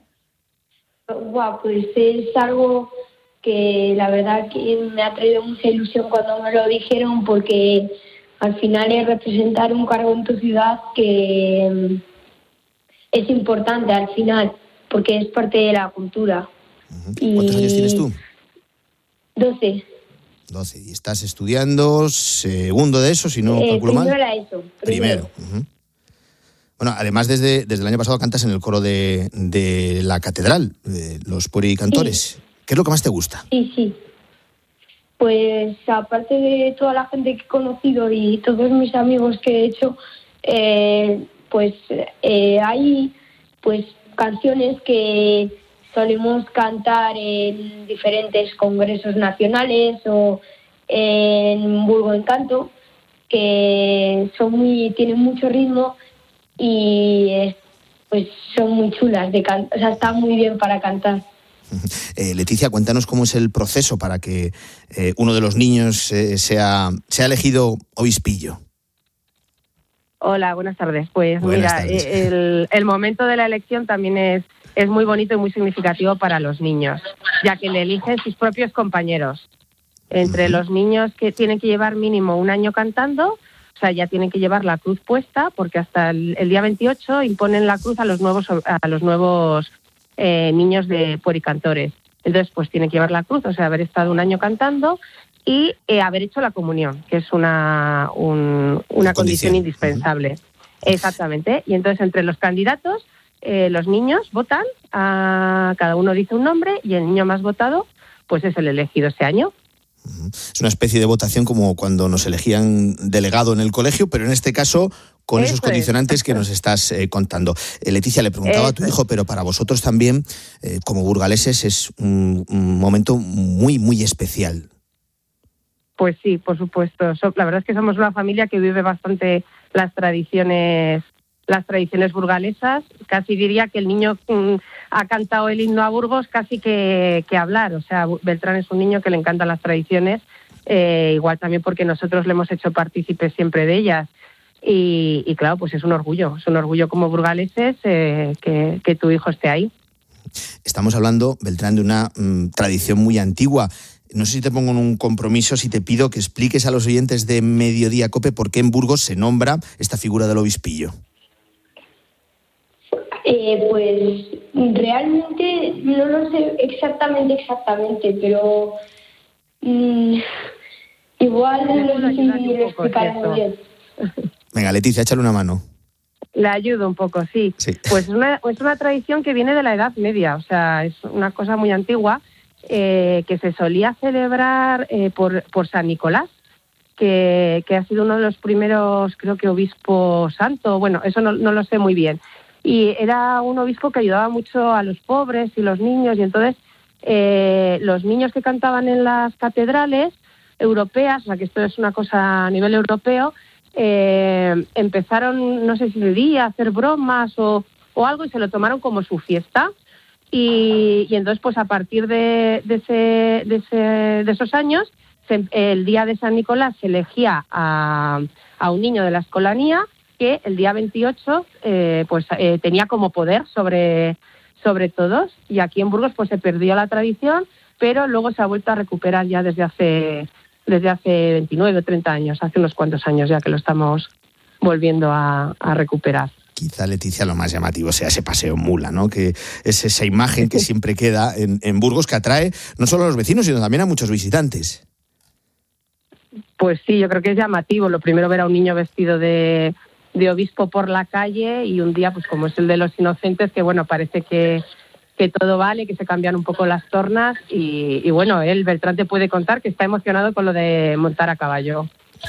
Wow, pues es algo que la verdad que me ha traído mucha ilusión cuando me lo dijeron, porque al final es representar un cargo en tu ciudad que es importante al final, porque es parte de la cultura. Uh-huh. ¿Cuántos y... años tienes tú? doce. doce. ¿Y estás estudiando segundo de eso, si no eh, calculo mal? Primero era eso. Primero. primero. Uh-huh. Bueno, además desde, desde el año pasado cantas en el coro de, de la catedral, de los puericantores. Sí. ¿Qué es lo que más te gusta? Sí, sí. Pues aparte de toda la gente que he conocido y todos mis amigos que he hecho, eh, pues eh, hay pues canciones que solemos cantar en diferentes congresos nacionales o en Burgo Encanto, que son muy, tienen mucho ritmo y pues son muy chulas de cantar, o sea, están muy bien para cantar. Eh, Leticia, cuéntanos cómo es el proceso para que eh, uno de los niños eh, sea, sea elegido obispillo. Hola, buenas tardes. Pues buenas mira, tardes. El, el momento de la elección también es, es muy bonito y muy significativo para los niños, ya que le eligen sus propios compañeros. Entre uh-huh. los niños que tienen que llevar mínimo un año cantando, o sea, ya tienen que llevar la cruz puesta, porque hasta el, el día veintiocho imponen la cruz a los nuevos a los nuevos eh, niños de puericantores. Entonces, pues tienen que llevar la cruz, o sea, haber estado un año cantando y eh, haber hecho la comunión, que es una, un, una condición indispensable. Uh-huh. Exactamente. Y entonces, entre los candidatos, eh, los niños votan, a, cada uno dice un nombre y el niño más votado pues es el elegido ese año. Es una especie de votación como cuando nos elegían delegado en el colegio, pero en este caso con Eso esos condicionantes es. que nos estás eh, contando. Eh, Leticia, le preguntaba Eso a tu hijo, pero para vosotros también, eh, como burgaleses, es un, un momento muy, muy especial. Pues sí, por supuesto. So, la verdad es que somos una familia que vive bastante las tradiciones las tradiciones burgalesas. Casi diría que el niño mm, ha cantado el himno a Burgos casi que, que hablar. O sea, Beltrán es un niño que le encantan las tradiciones, eh, igual también porque nosotros le hemos hecho partícipes siempre de ellas. y, y claro, pues es un orgullo, es un orgullo como burgaleses eh, que, que tu hijo esté ahí. Estamos hablando, Beltrán, de una mmm, tradición muy antigua. No sé si te pongo en un compromiso, si te pido que expliques a los oyentes de Mediodía COPE por qué en Burgos se nombra esta figura del obispillo. Eh, pues realmente no lo sé exactamente, exactamente, pero mmm, igual no sé si lo explicaré muy bien. Venga, Leticia, échale una mano. Le ayudo un poco, sí. sí. Pues una, es una tradición que viene de la Edad Media, o sea, es una cosa muy antigua. Eh, que se solía celebrar eh, por, por San Nicolás, que, que ha sido uno de los primeros, creo que obispo santo, bueno, eso no, no lo sé muy bien. Y era un obispo que ayudaba mucho a los pobres y los niños, y entonces eh, los niños que cantaban en las catedrales europeas, o sea que esto es una cosa a nivel europeo, eh, empezaron, no sé si el día, a hacer bromas o, o algo, y se lo tomaron como su fiesta. Y, y entonces, pues a partir de, de, ese, de, ese, de esos años, se, el día de San Nicolás se elegía a, a un niño de la escolanía que el día veintiocho eh, pues eh, tenía como poder sobre, sobre todos. Y aquí en Burgos pues se perdió la tradición, pero luego se ha vuelto a recuperar ya desde hace, desde hace veintinueve o treinta años, hace unos cuantos años ya que lo estamos volviendo a, a recuperar. Quizá, Leticia, lo más llamativo sea ese paseo en mula, ¿no? Que es esa imagen que siempre queda en, en Burgos, que atrae no solo a los vecinos, sino también a muchos visitantes. Pues sí, yo creo que es llamativo. Lo primero, ver a un niño vestido de, de obispo por la calle, y un día, pues como es el de los inocentes, que bueno, parece que, que todo vale, que se cambian un poco las tornas, y, y bueno, él, Beltrán, te puede contar que está emocionado con lo de montar a caballo.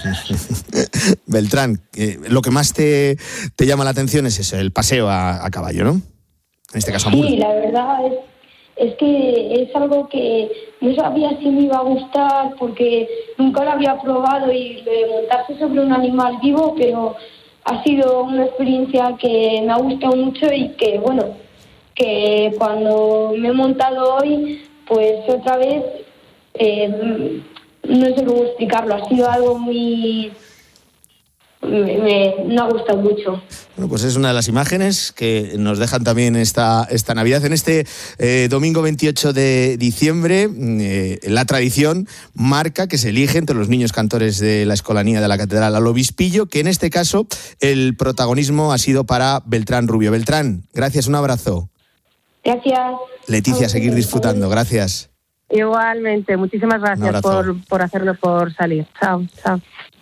Beltrán, eh, lo que más te, te llama la atención es eso, el paseo a, a caballo, ¿no? En este caso a mula. Sí, la verdad es, es que es algo que no sabía si me iba a gustar porque nunca lo había probado, y lo de montarse sobre un animal vivo, pero ha sido una experiencia que me ha gustado mucho, y que bueno, que cuando me he montado hoy, pues otra vez... Eh, no sé cómo explicarlo, ha sido algo muy... Me, me, me ha gustado mucho. Bueno, pues es una de las imágenes que nos dejan también esta, esta Navidad. En este eh, domingo veintiocho de diciembre, eh, la tradición marca que se elige entre los niños cantores de la escolanía de la catedral al obispillo, que en este caso el protagonismo ha sido para Beltrán Rubio. Beltrán, gracias, un abrazo. Gracias. Leticia, a seguir disfrutando, gracias. Igualmente, muchísimas gracias por, por hacerlo, por salir. Chao, chao.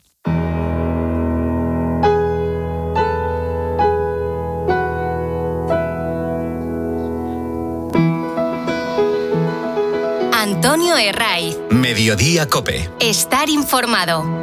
Antonio Herraiz. Mediodía COPE. Estar informado.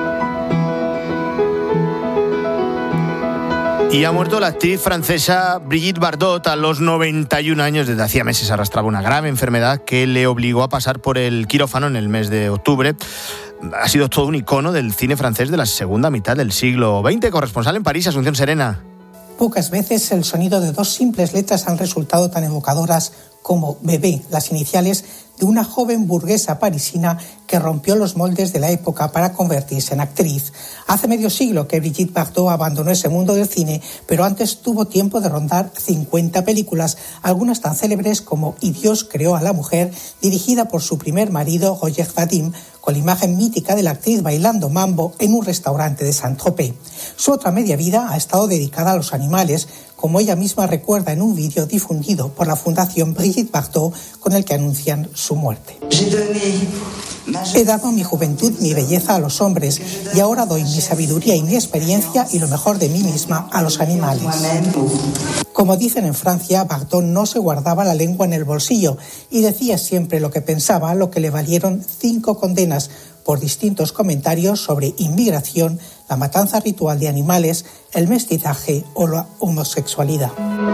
Y ha muerto la actriz francesa Brigitte Bardot a los noventa y un años. Desde hacía meses arrastraba una grave enfermedad que le obligó a pasar por el quirófano en el mes de octubre. Ha sido todo un icono del cine francés de la segunda mitad del siglo veinte. Corresponsal en París, Asunción Serena. Pocas veces el sonido de dos simples letras han resultado tan evocadoras como Bebé, las iniciales de una joven burguesa parisina que rompió los moldes de la época para convertirse en actriz. Hace medio siglo que Brigitte Bardot abandonó ese mundo del cine, pero antes tuvo tiempo de rondar cincuenta películas, algunas tan célebres como Y Dios creó a la mujer, dirigida por su primer marido, Roger Vadim, con la imagen mítica de la actriz bailando mambo en un restaurante de Saint-Tropez. Su otra media vida ha estado dedicada a los animales, como ella misma recuerda en un vídeo difundido por la Fundación Brigitte Bardot, con el que anuncian su muerte. He dado mi juventud, mi belleza a los hombres, y ahora doy mi sabiduría y mi experiencia y lo mejor de mí misma a los animales. Como dicen en Francia, Bardot no se guardaba la lengua en el bolsillo y decía siempre lo que pensaba, lo que le valieron cinco condenas por distintos comentarios sobre inmigración, la matanza ritual de animales, el mestizaje o la homosexualidad.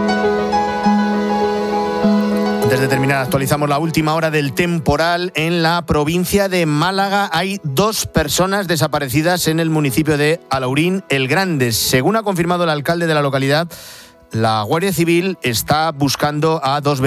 Antes de terminar, actualizamos la última hora del temporal en la provincia de Málaga. Hay dos personas desaparecidas en el municipio de Alhaurín el Grande. Según ha confirmado el alcalde de la localidad, la Guardia Civil está buscando a dos